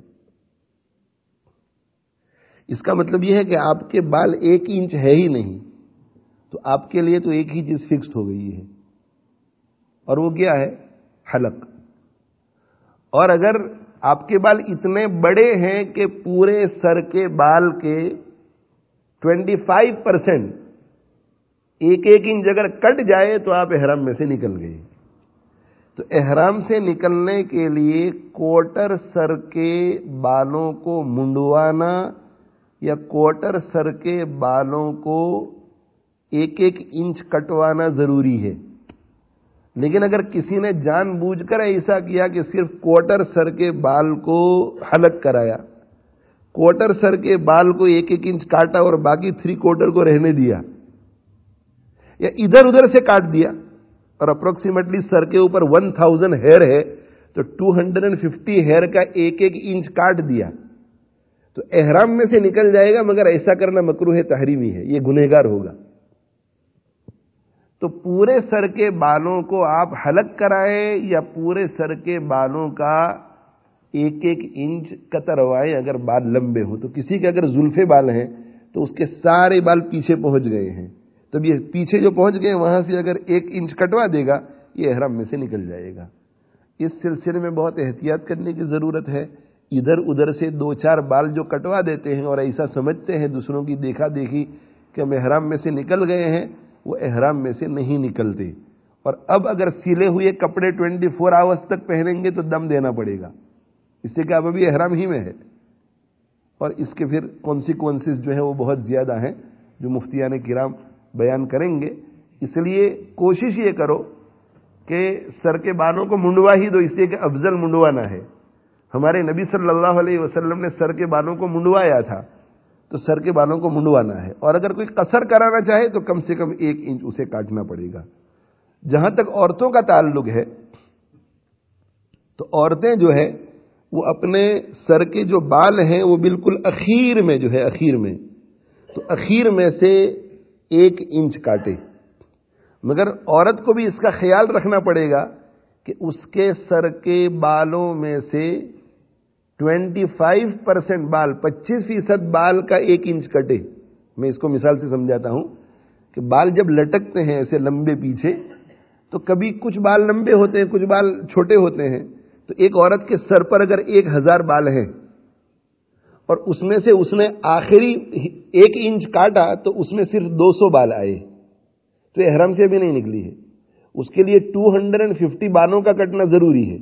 اس کا مطلب یہ ہے کہ آپ کے بال ایک انچ ہے ہی نہیں، تو آپ کے لیے تو ایک ہی چیز فکسڈ ہو گئی ہے، اور وہ کیا ہے؟ حلق۔ اور اگر آپ کے بال اتنے بڑے ہیں کہ پورے سر کے بال کے ٹوینٹی فائیو پرسینٹ ایک ایک انچ اگر کٹ جائے تو آپ احرام میں سے نکل گئے۔ تو احرام سے نکلنے کے لیے کوٹر سر کے بالوں کو منڈوانا یا کوٹر سر کے بالوں کو ایک ایک انچ کٹوانا ضروری ہے۔ لیکن اگر کسی نے جان بوجھ کر ایسا کیا کہ صرف کوٹر سر کے بال کو حلق کرایا، کوٹر سر کے بال کو ایک ایک انچ کاٹا اور باقی تھری کوٹر کو رہنے دیا، یا ادھر ادھر سے کاٹ دیا، اور اپروکسیمیٹلی سر کے اوپر ون تھاؤزینڈ ہیئر ہے تو two hundred and fifty hair کا ایک ایک انچ کاٹ دیا، تو احرام میں سے نکل جائے گا، مگر ایسا کرنا مکروہ تحریمی ہے، یہ گنہگار ہوگا۔ تو پورے سر کے بالوں کو آپ حلق کرائیں یا پورے سر کے بالوں کا ایک ایک انچ کتروائیں اگر بال لمبے ہوں۔ تو کسی کے اگر زلفے بال ہیں تو اس کے سارے بال پیچھے پہنچ گئے ہیں، تب یہ پیچھے جو پہنچ گئے وہاں سے اگر ایک انچ کٹوا دے گا یہ احرام میں سے نکل جائے گا۔ اس سلسلے میں بہت احتیاط کرنے کی ضرورت ہے۔ ادھر ادھر سے دو چار بال جو کٹوا دیتے ہیں اور ایسا سمجھتے ہیں دوسروں کی دیکھا دیکھی کہ ہم احرام میں سے نکل گئے ہیں، وہ احرام میں سے نہیں نکلتے۔ اور اب اگر سلے ہوئے کپڑے ٹوینٹی فور آورس تک پہنیں گے تو دم دینا پڑے گا، اس لیے کہ آپ ابھی احرام ہی میں ہے، اور اس کے پھر کانسیکوینسز جو ہے وہ بہت زیادہ ہیں جو مفتیان کرام بیان کریں گے. اس لیے کوشش یہ کرو کہ سر کے بالوں کو منڈوا ہی دو، اس لیے کہ افضل منڈوانا ہے. ہمارے نبی صلی اللہ علیہ وسلم نے سر کے بالوں کو منڈوایا تھا، تو سر کے بالوں کو منڈوانا ہے. اور اگر کوئی قصر کرانا چاہے تو کم سے کم ایک انچ اسے کاٹنا پڑے گا. جہاں تک عورتوں کا تعلق ہے تو عورتیں جو ہے وہ اپنے سر کے جو بال ہیں وہ بالکل اخیر میں جو ہے اخیر میں تو اخیر میں سے ایک انچ کاٹے. مگر عورت کو بھی اس کا خیال رکھنا پڑے گا کہ اس کے سر کے بالوں میں سے ٹوینٹی فائیو پرسینٹ بال، پچیس فیصد بال کا ایک انچ کٹے. میں اس کو مثال سے سمجھاتا ہوں کہ بال جب لٹکتے ہیں ایسے لمبے پیچھے تو کبھی کچھ بال لمبے ہوتے ہیں، کچھ بال چھوٹے ہوتے ہیں. تو ایک عورت کے سر پر اگر ایک ہزار بال ہیں اور اس میں سے اس نے آخری ایک انچ کاٹا تو اس میں صرف دو سو بال آئے تو احرام سے بھی نہیں نکلی ہے. اس کے لیے ٹو ہنڈریڈ ففٹی بالوں کا کٹنا ضروری ہے.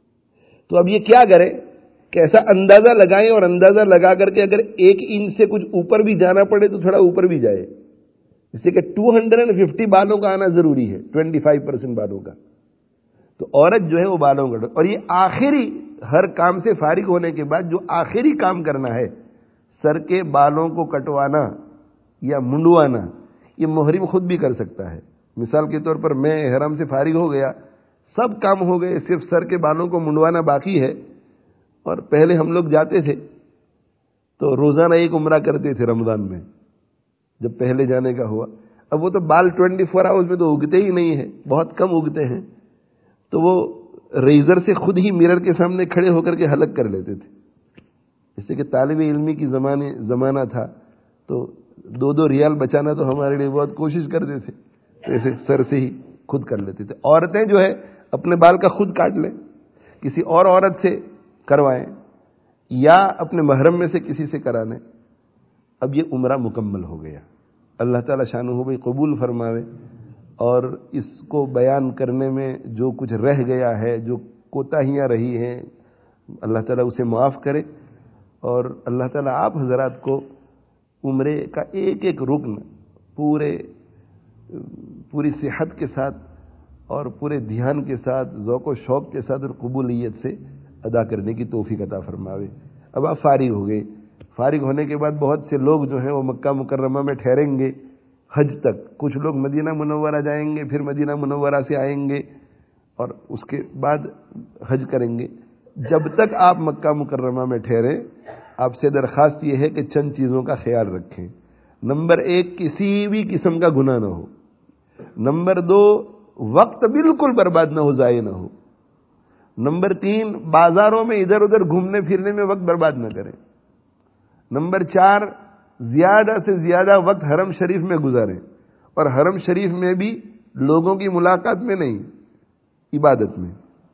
تو اب یہ کیا کرے کہ ایسا اندازہ لگائیں اور اندازہ لگا کر کے اگر ایک انچ سے کچھ اوپر بھی جانا پڑے تو تھوڑا اوپر بھی جائے، اس لیے کہ ٹو ہنڈریڈ ففٹی بالوں کا آنا ضروری ہے، ٹوینٹی فائیو پرسینٹ بالوں کا. تو عورت جو ہے وہ بالوں کا، اور یہ آخری ہر کام سے فارغ ہونے کے بعد جو آخری کام کرنا ہے سر کے بالوں کو کٹوانا یا منڈوانا، یہ محرم خود بھی کر سکتا ہے. مثال کے طور پر میں احرام سے فارغ ہو گیا، سب کام ہو گئے، صرف سر کے بالوں کو منڈوانا باقی ہے. اور پہلے ہم لوگ جاتے تھے تو روزانہ ایک عمرہ کرتے تھے رمضان میں، جب پہلے جانے کا ہوا. اب وہ تو بال ٹوینٹی فور آورز میں تو اگتے ہی نہیں ہیں، بہت کم اگتے ہیں. تو وہ ریزر سے خود ہی میرر کے سامنے کھڑے ہو کر کے حلق کر لیتے تھے. اس سے کہ طالب علمی کی زمانے زمانہ تھا تو دو دو ریال بچانا تو ہمارے لیے بہت کوشش کرتے تھے، تو ایسے سر سے ہی خود کر لیتے تھے. عورتیں جو ہے اپنے بال کا خود کاٹ لیں، کسی اور عورت سے کروائیں یا اپنے محرم میں سے کسی سے کرا لیں. اب یہ عمرہ مکمل ہو گیا. اللہ تعالیٰ شانہ بھائی قبول فرماوے، اور اس کو بیان کرنے میں جو کچھ رہ گیا ہے، جو کوتاہیاں رہی ہیں، اللہ تعالیٰ اسے معاف کرے. اور اللہ تعالیٰ آپ حضرات کو عمرے کا ایک ایک رکن پورے پوری صحت کے ساتھ اور پورے دھیان کے ساتھ، ذوق و شوق کے ساتھ اور قبولیت سے ادا کرنے کی توفیق عطا فرماوے. اب آپ فارغ ہو گئے. فارغ ہونے کے بعد بہت سے لوگ جو ہیں وہ مکہ مکرمہ میں ٹھہریں گے حج تک. کچھ لوگ مدینہ منورہ جائیں گے، پھر مدینہ منورہ سے آئیں گے اور اس کے بعد حج کریں گے. جب تک آپ مکہ مکرمہ میں ٹھہریں، آپ سے درخواست یہ ہے کہ چند چیزوں کا خیال رکھیں. نمبر ایک، کسی بھی قسم کا گناہ نہ ہو. نمبر دو، وقت بالکل برباد نہ ہو، ضائع نہ ہو. نمبر تین، بازاروں میں ادھر ادھر گھومنے پھرنے میں وقت برباد نہ کریں. نمبر چار، زیادہ سے زیادہ وقت حرم شریف میں گزاریں، اور حرم شریف میں بھی لوگوں کی ملاقات میں نہیں، عبادت میں.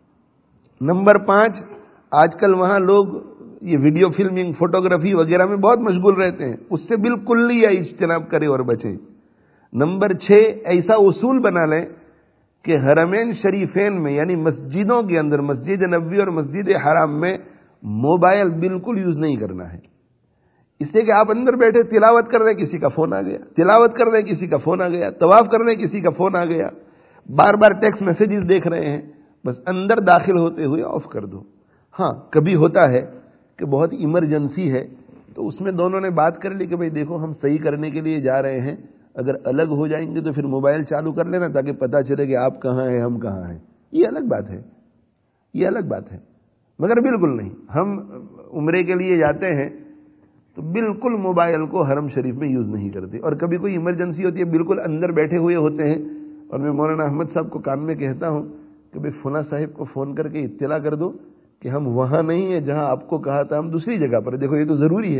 نمبر پانچ، آج کل وہاں لوگ یہ ویڈیو فلمنگ، فوٹوگرافی وغیرہ میں بہت مشغول رہتے ہیں، اس سے بالکل ہی اجتناب کریں اور بچیں. نمبر چھ، ایسا اصول بنا لیں کہ حرمین شریفین میں یعنی مسجدوں کے اندر، مسجد نبوی اور مسجد حرام میں موبائل بالکل یوز نہیں کرنا ہے. اس لیے کہ آپ اندر بیٹھے تلاوت کر رہے ہیں، کسی کا فون آ گیا، تلاوت کر رہے ہیں، کسی کا فون آ گیا، طواف کر رہے ہیں، کسی کا فون آ گیا، بار بار ٹیکسٹ میسیجز دیکھ رہے ہیں، بس اندر داخل ہوتے ہوئے آف کر دو. ہاں کبھی ہوتا ہے کہ بہت ایمرجنسی ہے تو اس میں دونوں نے بات کر لی کہ بھئی دیکھو ہم صحیح کرنے کے لیے جا رہے ہیں، اگر الگ ہو جائیں گے تو پھر موبائل چالو کر لینا تاکہ پتہ چلے کہ آپ کہاں ہیں، ہم کہاں ہیں. یہ الگ بات ہے، یہ الگ بات ہے. مگر بالکل نہیں، ہم عمرے کے لیے جاتے ہیں تو بالکل موبائل کو حرم شریف میں یوز نہیں کرتے. اور کبھی کوئی ایمرجنسی ہوتی ہے، بالکل اندر بیٹھے ہوئے ہوتے ہیں، اور میں مولانا احمد صاحب کو کان میں کہتا ہوں کہ بھئی فلاں صاحب کو فون کر کے اطلاع کر دو کہ ہم وہاں نہیں ہیں جہاں آپ کو کہا تھا، ہم دوسری جگہ پر. دیکھو یہ تو ضروری ہے.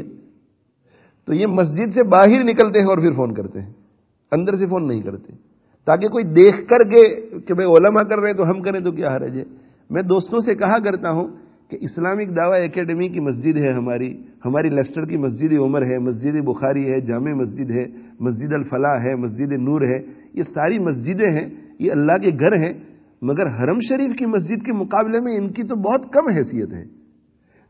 تو یہ مسجد سے باہر نکلتے ہیں اور پھر فون کرتے ہیں، اندر سے فون نہیں کرتے، تاکہ کوئی دیکھ کر کے کہ بھئی علماء کر رہے ہیں تو ہم کریں تو کیا حرج ہے. میں دوستوں سے کہا کرتا ہوں کہ اسلامک دعویٰ اکیڈمی کی مسجد ہے ہماری، ہماری لیسٹر کی مسجد عمر ہے، مسجد بخاری ہے، جامع مسجد ہے، مسجد الفلاح ہے، مسجد نور ہے. یہ ساری مسجدیں ہیں، یہ اللہ کے گھر ہیں، مگر حرم شریف کی مسجد کے مقابلے میں ان کی تو بہت کم حیثیت ہے.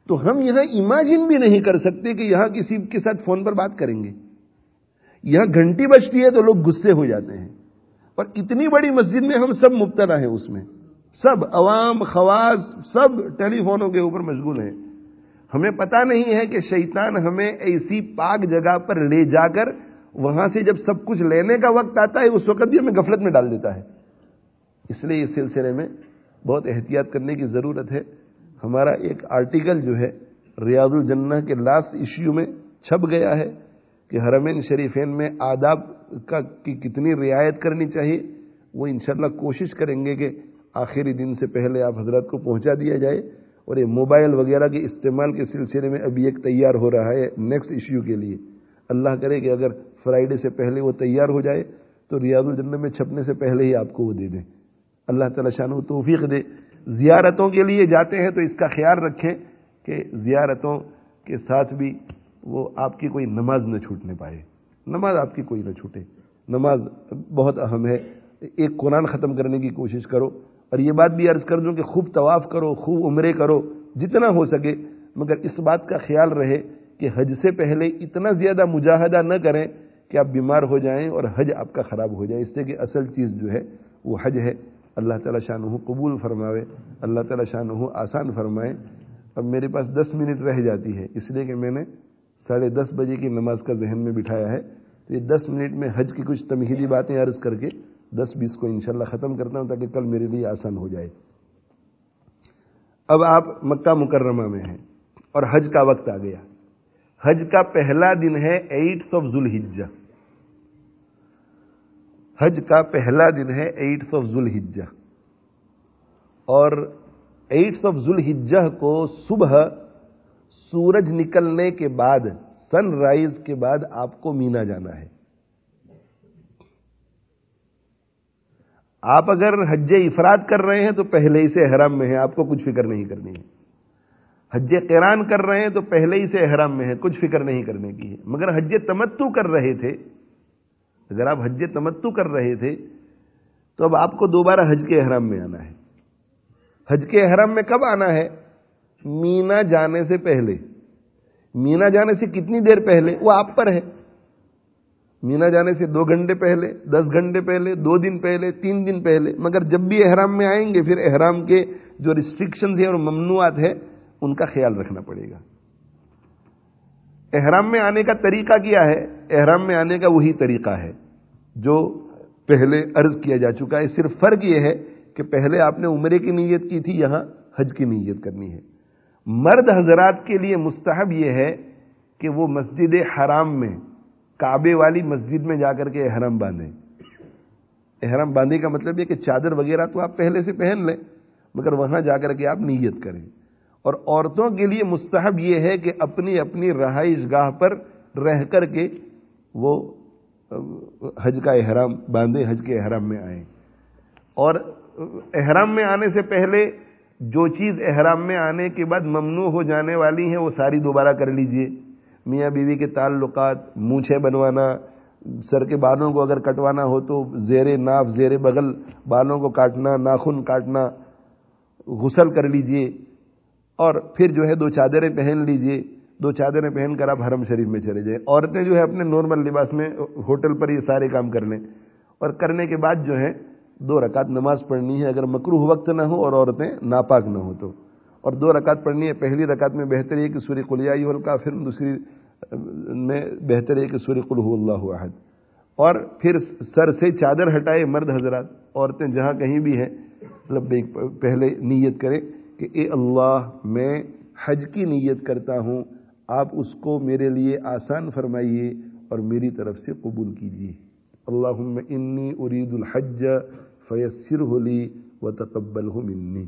تو ہم یہاں امیجن بھی نہیں کر سکتے کہ یہاں کسی کے ساتھ فون پر بات کریں گے. یہاں گھنٹی بجتی ہے تو لوگ غصے ہو جاتے ہیں، اور اتنی بڑی مسجد میں ہم سب مبتلا ہیں، اس میں سب عوام خواص سب ٹیلی فونوں کے اوپر مشغول ہیں. ہمیں پتہ نہیں ہے کہ شیطان ہمیں ایسی پاک جگہ پر لے جا کر وہاں سے جب سب کچھ لینے کا وقت آتا ہے اس وقت بھی ہمیں غفلت میں ڈال دیتا ہے. اس لیے اس سلسلے میں بہت احتیاط کرنے کی ضرورت ہے. ہمارا ایک آرٹیکل جو ہے ریاض الجنہ کے لاسٹ ایشو میں چھپ گیا ہے کہ حرمین شریفین میں آداب کا کی کتنی رعایت کرنی چاہیے. وہ انشاءاللہ کوشش کریں گے کہ آخری دن سے پہلے آپ حضرات کو پہنچا دیا جائے. اور یہ موبائل وغیرہ کے استعمال کے سلسلے میں ابھی ایک تیار ہو رہا ہے نیکسٹ ایشو کے لیے. اللہ کرے کہ اگر فرائیڈے سے پہلے وہ تیار ہو جائے تو ریاض الجنہ میں چھپنے سے پہلے ہی آپ کو وہ دے دیں. اللہ تعالیٰ شانہ توفیق دے. زیارتوں کے لیے جاتے ہیں تو اس کا خیال رکھیں کہ زیارتوں کے ساتھ بھی وہ آپ کی کوئی نماز نہ چھوٹنے پائے. نماز آپ کی کوئی نہ چھوٹے. نماز بہت اہم ہے. ایک قرآن ختم کرنے کی کوشش کرو. اور یہ بات بھی عرض کر دوں کہ خوب طواف کرو، خوب عمرے کرو جتنا ہو سکے، مگر اس بات کا خیال رہے کہ حج سے پہلے اتنا زیادہ مجاہدہ نہ کریں کہ آپ بیمار ہو جائیں اور حج آپ کا خراب ہو جائے. اس سے کہ اصل چیز جو ہے وہ حج ہے. اللہ تعالیٰ شانہ قبول فرماوے، اللہ تعالیٰ شانہ آسان فرمائے. اب میرے پاس دس منٹ رہ جاتی ہے، اس لیے کہ میں نے ساڑھے دس بجے کی نماز کا ذہن میں بٹھایا ہے. تو یہ دس منٹ میں حج کی کچھ تمہیدی باتیں عرض کر کے دس بیس کو انشاءاللہ ختم کرتا ہوں تاکہ کل میرے لیے آسان ہو جائے. اب آپ مکہ مکرمہ میں ہیں اور حج کا وقت آ گیا. حج کا پہلا دن ہے ایٹھ آف ذوالحجہ. حج کا پہلا دن ہے ایٹھ آف ذوالحجہ، اور ایٹھ آف ذوالحجہ کو صبح سورج نکلنے کے بعد، سن رائز کے بعد آپ کو مینا جانا ہے. آپ اگر حج افراد کر رہے ہیں تو پہلے ہی سے احرام میں ہیں، آپ کو کچھ فکر نہیں کرنی ہے. حج قران کر رہے ہیں تو پہلے ہی سے احرام میں ہیں، کچھ فکر نہیں کرنے کی ہے. مگر حج تمتع کر رہے تھے، اگر آپ حج تمتع کر رہے تھے تو اب آپ کو دوبارہ حج کے احرام میں آنا ہے. حج کے احرام میں کب آنا ہے؟ مینا جانے سے پہلے. مینا جانے سے کتنی دیر پہلے وہ آپ پر ہے. مینا جانے سے دو گھنٹے پہلے، دس گھنٹے پہلے، دو دن پہلے، تین دن پہلے. مگر جب بھی احرام میں آئیں گے پھر احرام کے جو ریسٹرکشنز ہیں اور ممنوعات ہیں ان کا خیال رکھنا پڑے گا. احرام میں آنے کا طریقہ کیا ہے؟ احرام میں آنے کا وہی طریقہ ہے جو پہلے عرض کیا جا چکا ہے. صرف فرق یہ ہے کہ پہلے آپ نے عمرے کی نیت کی تھی، یہاں حج کی نیت کرنی ہے. مرد حضرات کے لیے مستحب یہ ہے کہ وہ مسجد حرام میں، کعبے والی مسجد میں جا کر کے احرام باندھیں. احرام باندھنے کا مطلب یہ کہ چادر وغیرہ تو آپ پہلے سے پہن لیں، مگر وہاں جا کر کے آپ نیت کریں. اور عورتوں کے لیے مستحب یہ ہے کہ اپنی اپنی رہائش گاہ پر رہ کر کے وہ حج کا احرام باندھیں، حج کے احرام میں آئیں. اور احرام میں آنے سے پہلے جو چیز احرام میں آنے کے بعد ممنوع ہو جانے والی ہیں وہ ساری دوبارہ کر لیجئے. میاں بیوی کے تعلقات، مونچھیں بنوانا، سر کے بالوں کو اگر کٹوانا ہو تو زیر ناف زیر بغل بالوں کو کاٹنا، ناخن کاٹنا، غسل کر لیجئے. اور پھر جو ہے دو چادریں پہن لیجئے. دو چادریں پہن کر آپ حرم شریف میں چلے جائیں. عورتیں جو ہے اپنے نارمل لباس میں ہوٹل پر یہ سارے کام کر لیں. اور کرنے کے بعد جو ہے دو رکعت نماز پڑھنی ہے، اگر مکروہ وقت نہ ہو اور عورتیں ناپاک نہ ہو تو. اور دو رکعت پڑھنی ہے. پہلی رکعت میں بہتر ہے کہ سورہ قل یا ایھا الکافرون، دوسری میں بہتر ہے کہ سورہ قل ھو اللہ احد. اور پھر سر سے چادر ہٹائے مرد حضرات. عورتیں جہاں کہیں بھی ہیں لبیک پہلے نیت کریں کہ اے اللہ میں حج کی نیت کرتا ہوں، آپ اس کو میرے لیے آسان فرمائیے اور میری طرف سے قبول کیجیے. اللہم انی ارید الحج فیسرہ لی وتقبلہ منی.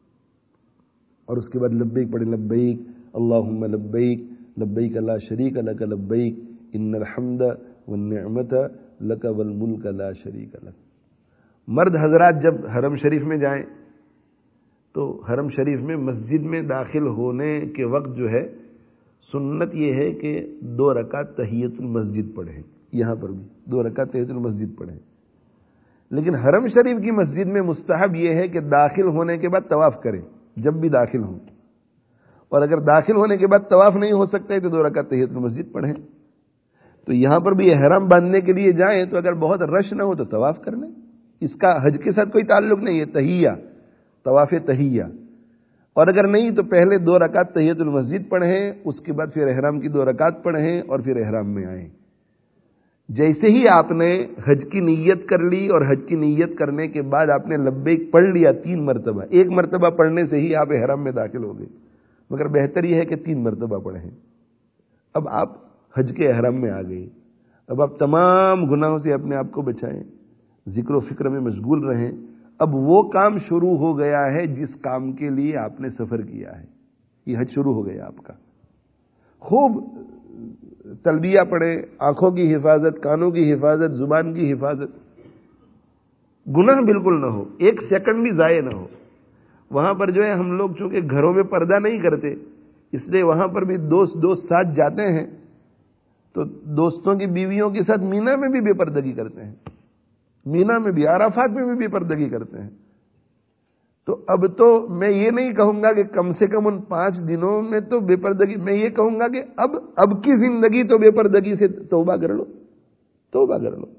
اور اس کے بعد لبیک پڑھیں، لبیک اللہم لبیک لبیک لا شریک لک لبیک ان الحمد والنعمت لک والملک لا شریک لک. مرد حضرات جب حرم شریف میں جائیں تو حرم شریف میں مسجد میں داخل ہونے کے وقت جو ہے سنت یہ ہے کہ دو رکعت تحیۃ المسجد پڑھیں. یہاں پر بھی دو رکعت تحیۃ المسجد پڑھیں. لیکن حرم شریف کی مسجد میں مستحب یہ ہے کہ داخل ہونے کے بعد طواف کریں جب بھی داخل ہوں. اور اگر داخل ہونے کے بعد طواف نہیں ہو سکتا ہے تو دو رکعت تحیۃ المسجد پڑھیں. تو یہاں پر بھی احرام باندھنے کے لیے جائیں تو اگر بہت رش نہ ہو تو طواف کر لیں. اس کا حج کے ساتھ کوئی تعلق نہیں ہے، تحیہ، طواف تحیہ. اور اگر نہیں تو پہلے دو رکعت تحیۃ المسجد پڑھیں، اس کے بعد پھر احرام کی دو رکعت پڑھیں اور پھر احرام میں آئیں. جیسے ہی آپ نے حج کی نیت کر لی اور حج کی نیت کرنے کے بعد آپ نے لبیک پڑھ لیا تین مرتبہ، ایک مرتبہ پڑھنے سے ہی آپ احرام میں داخل ہو گئے، مگر بہتر یہ ہے کہ تین مرتبہ پڑھیں. اب آپ حج کے احرام میں آ گئے. اب آپ تمام گناہوں سے اپنے آپ کو بچائیں، ذکر و فکر میں مشغول رہیں. اب وہ کام شروع ہو گیا ہے جس کام کے لیے آپ نے سفر کیا ہے. یہ حج شروع ہو گیا آپ کا. خوب تلبیہ پڑھے، آنکھوں کی حفاظت، کانوں کی حفاظت، زبان کی حفاظت. گناہ بالکل نہ ہو، ایک سیکنڈ بھی ضائع نہ ہو. وہاں پر جو ہے ہم لوگ چونکہ گھروں میں پردہ نہیں کرتے، اس لیے وہاں پر بھی دوست دوست ساتھ جاتے ہیں تو دوستوں کی بیویوں کے ساتھ مینا میں بھی بے پردگی کرتے ہیں، مینا میں بھی، عرفات میں بھی بے پردگی کرتے ہیں. تو اب تو میں یہ نہیں کہوں گا کہ کم سے کم ان پانچ دنوں میں تو بے پردگی، میں یہ کہوں گا کہ اب اب کی زندگی تو بے پردگی سے توبہ کر لو، توبہ کر لو.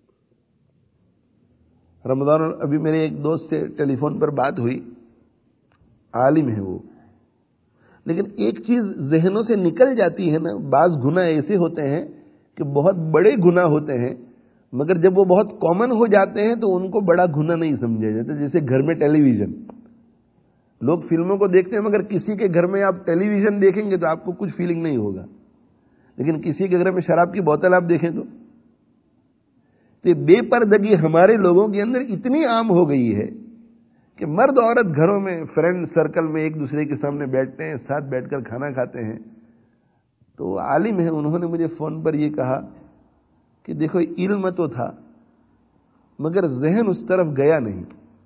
رمضان، ابھی میرے ایک دوست سے ٹیلی فون پر بات ہوئی، عالم ہے وہ، لیکن ایک چیز ذہنوں سے نکل جاتی ہے نا. بعض گناہ ایسے ہوتے ہیں کہ بہت بڑے گناہ ہوتے ہیں، مگر جب وہ بہت کامن ہو جاتے ہیں تو ان کو بڑا گناہ نہیں سمجھا جاتا. جیسے گھر میں ٹیلی ویژن، لوگ فلموں کو دیکھتے ہیں مگر کسی کے گھر میں آپ ٹیلی ویژن دیکھیں گے تو آپ کو کچھ فیلنگ نہیں ہوگا، لیکن کسی کے گھر میں شراب کی بوتل آپ دیکھیں تو تو یہ بے پردگی ہمارے لوگوں کے اندر اتنی عام ہو گئی ہے کہ مرد عورت گھروں میں فرینڈ سرکل میں ایک دوسرے کے سامنے بیٹھتے ہیں، ساتھ بیٹھ کر کھانا کھاتے ہیں. تو عالم ہیں، انہوں نے مجھے فون پر یہ کہا کہ دیکھو علم تو تھا مگر ذہن اس طرف گیا نہیں.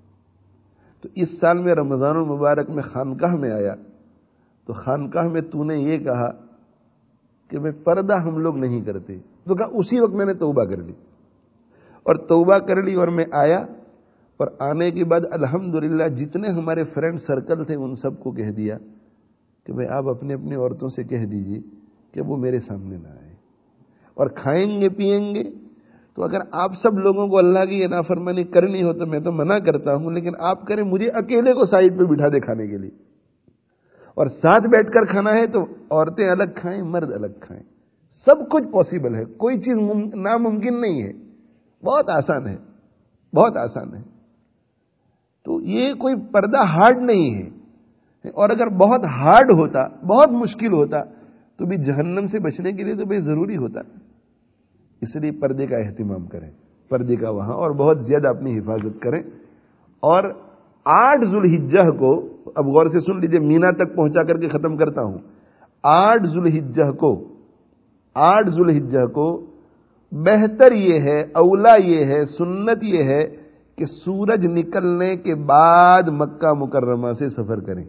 تو اس سال میں رمضان المبارک میں خانقاہ میں آیا تو خانقاہ میں تو نے یہ کہا کہ میں پردہ ہم لوگ نہیں کرتے. تو کہا اسی وقت میں نے توبہ کر لی، اور توبہ کر لی اور میں آیا، اور آنے کے بعد الحمدللہ جتنے ہمارے فرینڈ سرکل تھے ان سب کو کہہ دیا کہ بھئی آپ اپنے اپنی عورتوں سے کہہ دیجئے کہ وہ میرے سامنے نہ آئے. اور کھائیں گے پیئیں گے تو اگر آپ سب لوگوں کو اللہ کی یہ نافرمانی کرنی ہو تو میں تو منع کرتا ہوں، لیکن آپ کریں، مجھے اکیلے کو سائڈ پہ بٹھا دے کھانے کے لیے، اور ساتھ بیٹھ کر کھانا ہے تو عورتیں الگ کھائیں، مرد الگ کھائیں. سب کچھ پاسبل ہے، کوئی چیز ناممکن نہیں ہے، بہت آسان ہے، بہت آسان ہے. تو یہ کوئی پردہ ہارڈ نہیں ہے، اور اگر بہت ہارڈ ہوتا، بہت مشکل ہوتا تو بھی جہنم سے بچنے کے لیے تو بے ضروری ہوتا. اس لیے پردے کا اہتمام کریں، پردے کا وہاں، اور بہت زیادہ اپنی حفاظت کریں. اور آٹھ ذوالحجہ کو، اب غور سے سن لیجئے، مینا تک پہنچا کر کے ختم کرتا ہوں. آٹھ ذوالحجہ کو آٹھ ذوالحجہ کو بہتر یہ ہے، اولا یہ ہے، سنت یہ ہے کہ سورج نکلنے کے بعد مکہ مکرمہ سے سفر کریں.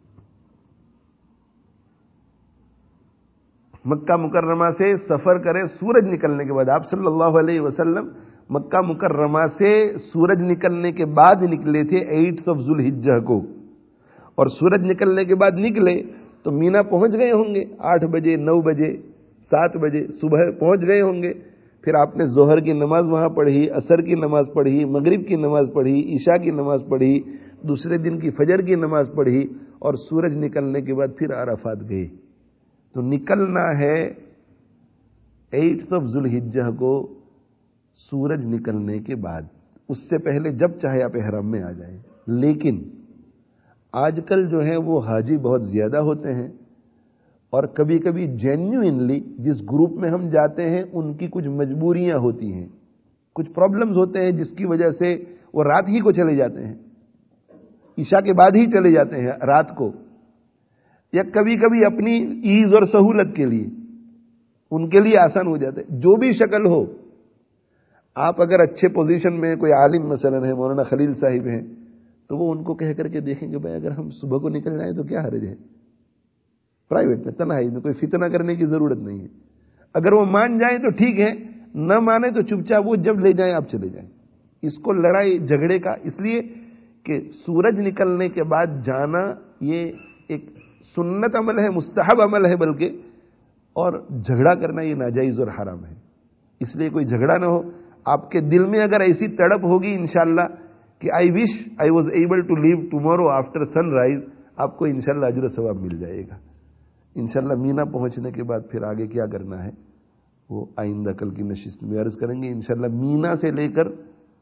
مکہ مکرمہ سے سفر کریں سورج نکلنے کے بعد. آپ صلی اللہ علیہ وسلم مکہ مکرمہ سے سورج نکلنے کے بعد نکلے تھے ایٹھ آف ذوالحجہ کو، اور سورج نکلنے کے بعد نکلے تو مینا پہنچ گئے ہوں گے آٹھ بجے، نو بجے، سات بجے صبح پہنچ گئے ہوں گے. پھر آپ نے ظہر کی نماز وہاں پڑھی، عصر کی نماز پڑھی، مغرب کی نماز پڑھی، عشاء کی نماز پڑھی، دوسرے دن کی فجر کی نماز پڑھی، اور سورج نکلنے کے بعد پھر عرفات گئے. تو نکلنا ہے ایٹھ آف ذوالحجہ کو سورج نکلنے کے بعد، اس سے پہلے جب چاہے آپ احرام میں آ جائیں. لیکن آج کل جو ہے وہ حاجی بہت زیادہ ہوتے ہیں، اور کبھی کبھی جینیوئنلی جس گروپ میں ہم جاتے ہیں ان کی کچھ مجبوریاں ہوتی ہیں، کچھ پرابلمز ہوتے ہیں جس کی وجہ سے وہ رات ہی کو چلے جاتے ہیں، عشاء کے بعد ہی چلے جاتے ہیں رات کو، یا کبھی کبھی اپنی ایز اور سہولت کے لیے، ان کے لیے آسان ہو جاتا ہے. جو بھی شکل ہو، آپ اگر اچھے پوزیشن میں، کوئی عالم مثلا ہے، مولانا خلیل صاحب ہیں، تو وہ ان کو کہہ کر کے دیکھیں گے بھائی اگر ہم صبح کو نکل جائیں تو کیا حرج ہے، پرائیویٹ میں، تنہائی میں، کوئی فتنہ کرنے کی ضرورت نہیں ہے. اگر وہ مان جائیں تو ٹھیک ہے، نہ مانے تو چپ چاپ وہ جب لے جائیں آپ چلے جائیں. اس کو لڑائی جھگڑے کا، اس لیے کہ سورج نکلنے کے بعد جانا یہ ایک سنت عمل ہے، مستحب عمل ہے بلکہ، اور جھگڑا کرنا یہ ناجائز اور حرام ہے. اس لیے کوئی جھگڑا نہ ہو. آپ کے دل میں اگر ایسی تڑپ ہوگی انشاءاللہ کہ I wish I was able to leave tomorrow after sunrise, آپ کو انشاءاللہ اجر و ثواب مل جائے گا. انشاءاللہ مینا پہنچنے کے بعد پھر آگے کیا کرنا ہے وہ آئندہ کل کی نشست میں عرض کریں گے. انشاءاللہ مینا سے لے کر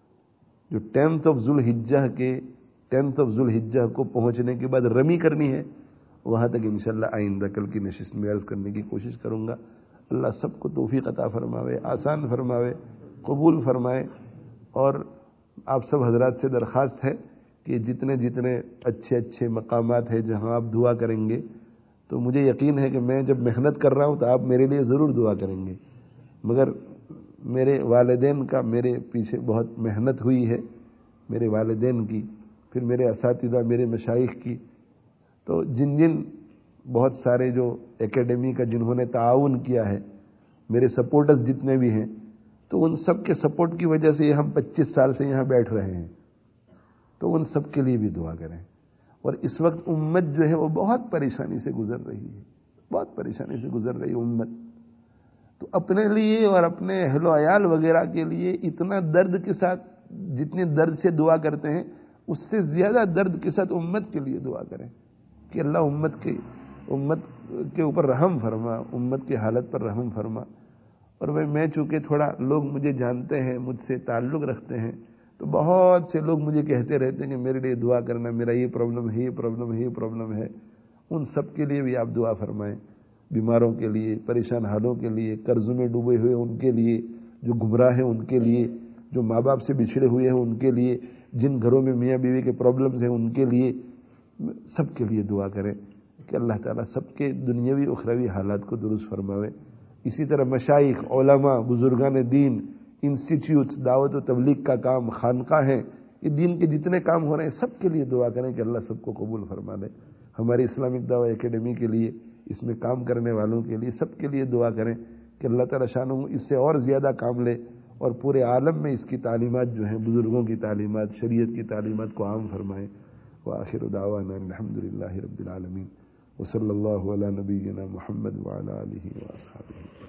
جو ٹینتھ آف ذو الحجہ کے ٹینتھ آف ذو الحجہ کو پہنچنے کے بعد رمی کرنی ہے، وہاں تک انشاءاللہ آئندہ کل کی نشست میں عرض کرنے کی کوشش کروں گا. اللہ سب کو توفیق عطا فرماوے، آسان فرماوے، قبول فرمائے. اور آپ سب حضرات سے درخواست ہے کہ جتنے جتنے اچھے اچھے مقامات ہیں جہاں آپ دعا کریں گے، تو مجھے یقین ہے کہ میں جب محنت کر رہا ہوں تو آپ میرے لیے ضرور دعا کریں گے. مگر میرے والدین کا میرے پیچھے بہت محنت ہوئی ہے، میرے والدین کی، پھر میرے اساتذہ، میرے مشائخ کی. تو جن جن بہت سارے جو اکیڈمی کا جنہوں نے تعاون کیا ہے، میرے سپورٹرز جتنے بھی ہیں، تو ان سب کے سپورٹ کی وجہ سے ہم پچیس سال سے یہاں بیٹھ رہے ہیں. تو ان سب کے لیے بھی دعا کریں. اور اس وقت امت جو ہے وہ بہت پریشانی سے گزر رہی ہے، بہت پریشانی سے گزر رہی ہے امت. تو اپنے لیے اور اپنے اہل و عیال وغیرہ کے لیے اتنا درد کے ساتھ، جتنے درد سے دعا کرتے ہیں اس سے زیادہ درد کے ساتھ امت کے لیے دعا کریں کہ اللہ امت کے امت کے اوپر رحم فرما، امت کی حالت پر رحم فرما. اور میں میں چونکہ تھوڑا لوگ مجھے جانتے ہیں، مجھ سے تعلق رکھتے ہیں، تو بہت سے لوگ مجھے کہتے رہتے ہیں کہ میرے لیے دعا کرنا، میرا یہ پرابلم ہے، یہ پرابلم ہے، یہ پرابلم ہے. ان سب کے لیے بھی آپ دعا فرمائیں. بیماروں کے لیے، پریشان حالوں کے لیے، قرض میں ڈوبے ہوئے ان کے لیے، جو گمراہ ہیں ان کے لیے، جو ماں باپ سے بچھڑے ہوئے ہیں ان کے لیے، جن گھروں میں میاں بیوی کے پرابلمز ہیں ان کے لیے، سب کے لیے دعا کریں کہ اللہ تعالیٰ سب کے دنیاوی اخروی حالات کو درست فرماوے. اسی طرح مشائخ، علماء، بزرگان دین، انسٹیٹیوٹس، دعوت و تبلیغ کا کام، خانقاہ ہیں، یہ دین کے جتنے کام ہو رہے ہیں سب کے لیے دعا کریں کہ اللہ سب کو قبول فرما لے. ہماری اسلامک دعوت اکیڈمی کے لیے، اس میں کام کرنے والوں کے لیے، سب کے لیے دعا کریں کہ اللہ تعالیٰ شانہ اس سے اور زیادہ کام لے اور پورے عالم میں اس کی تعلیمات جو ہیں، بزرگوں کی تعلیمات، شریعت کی تعلیمات کو عام فرمائے. وآخر دعوانا الحمد للہ رب العالمین، وصلی اللہ علی نبینا محمد وعلی آلہ وصحبہ.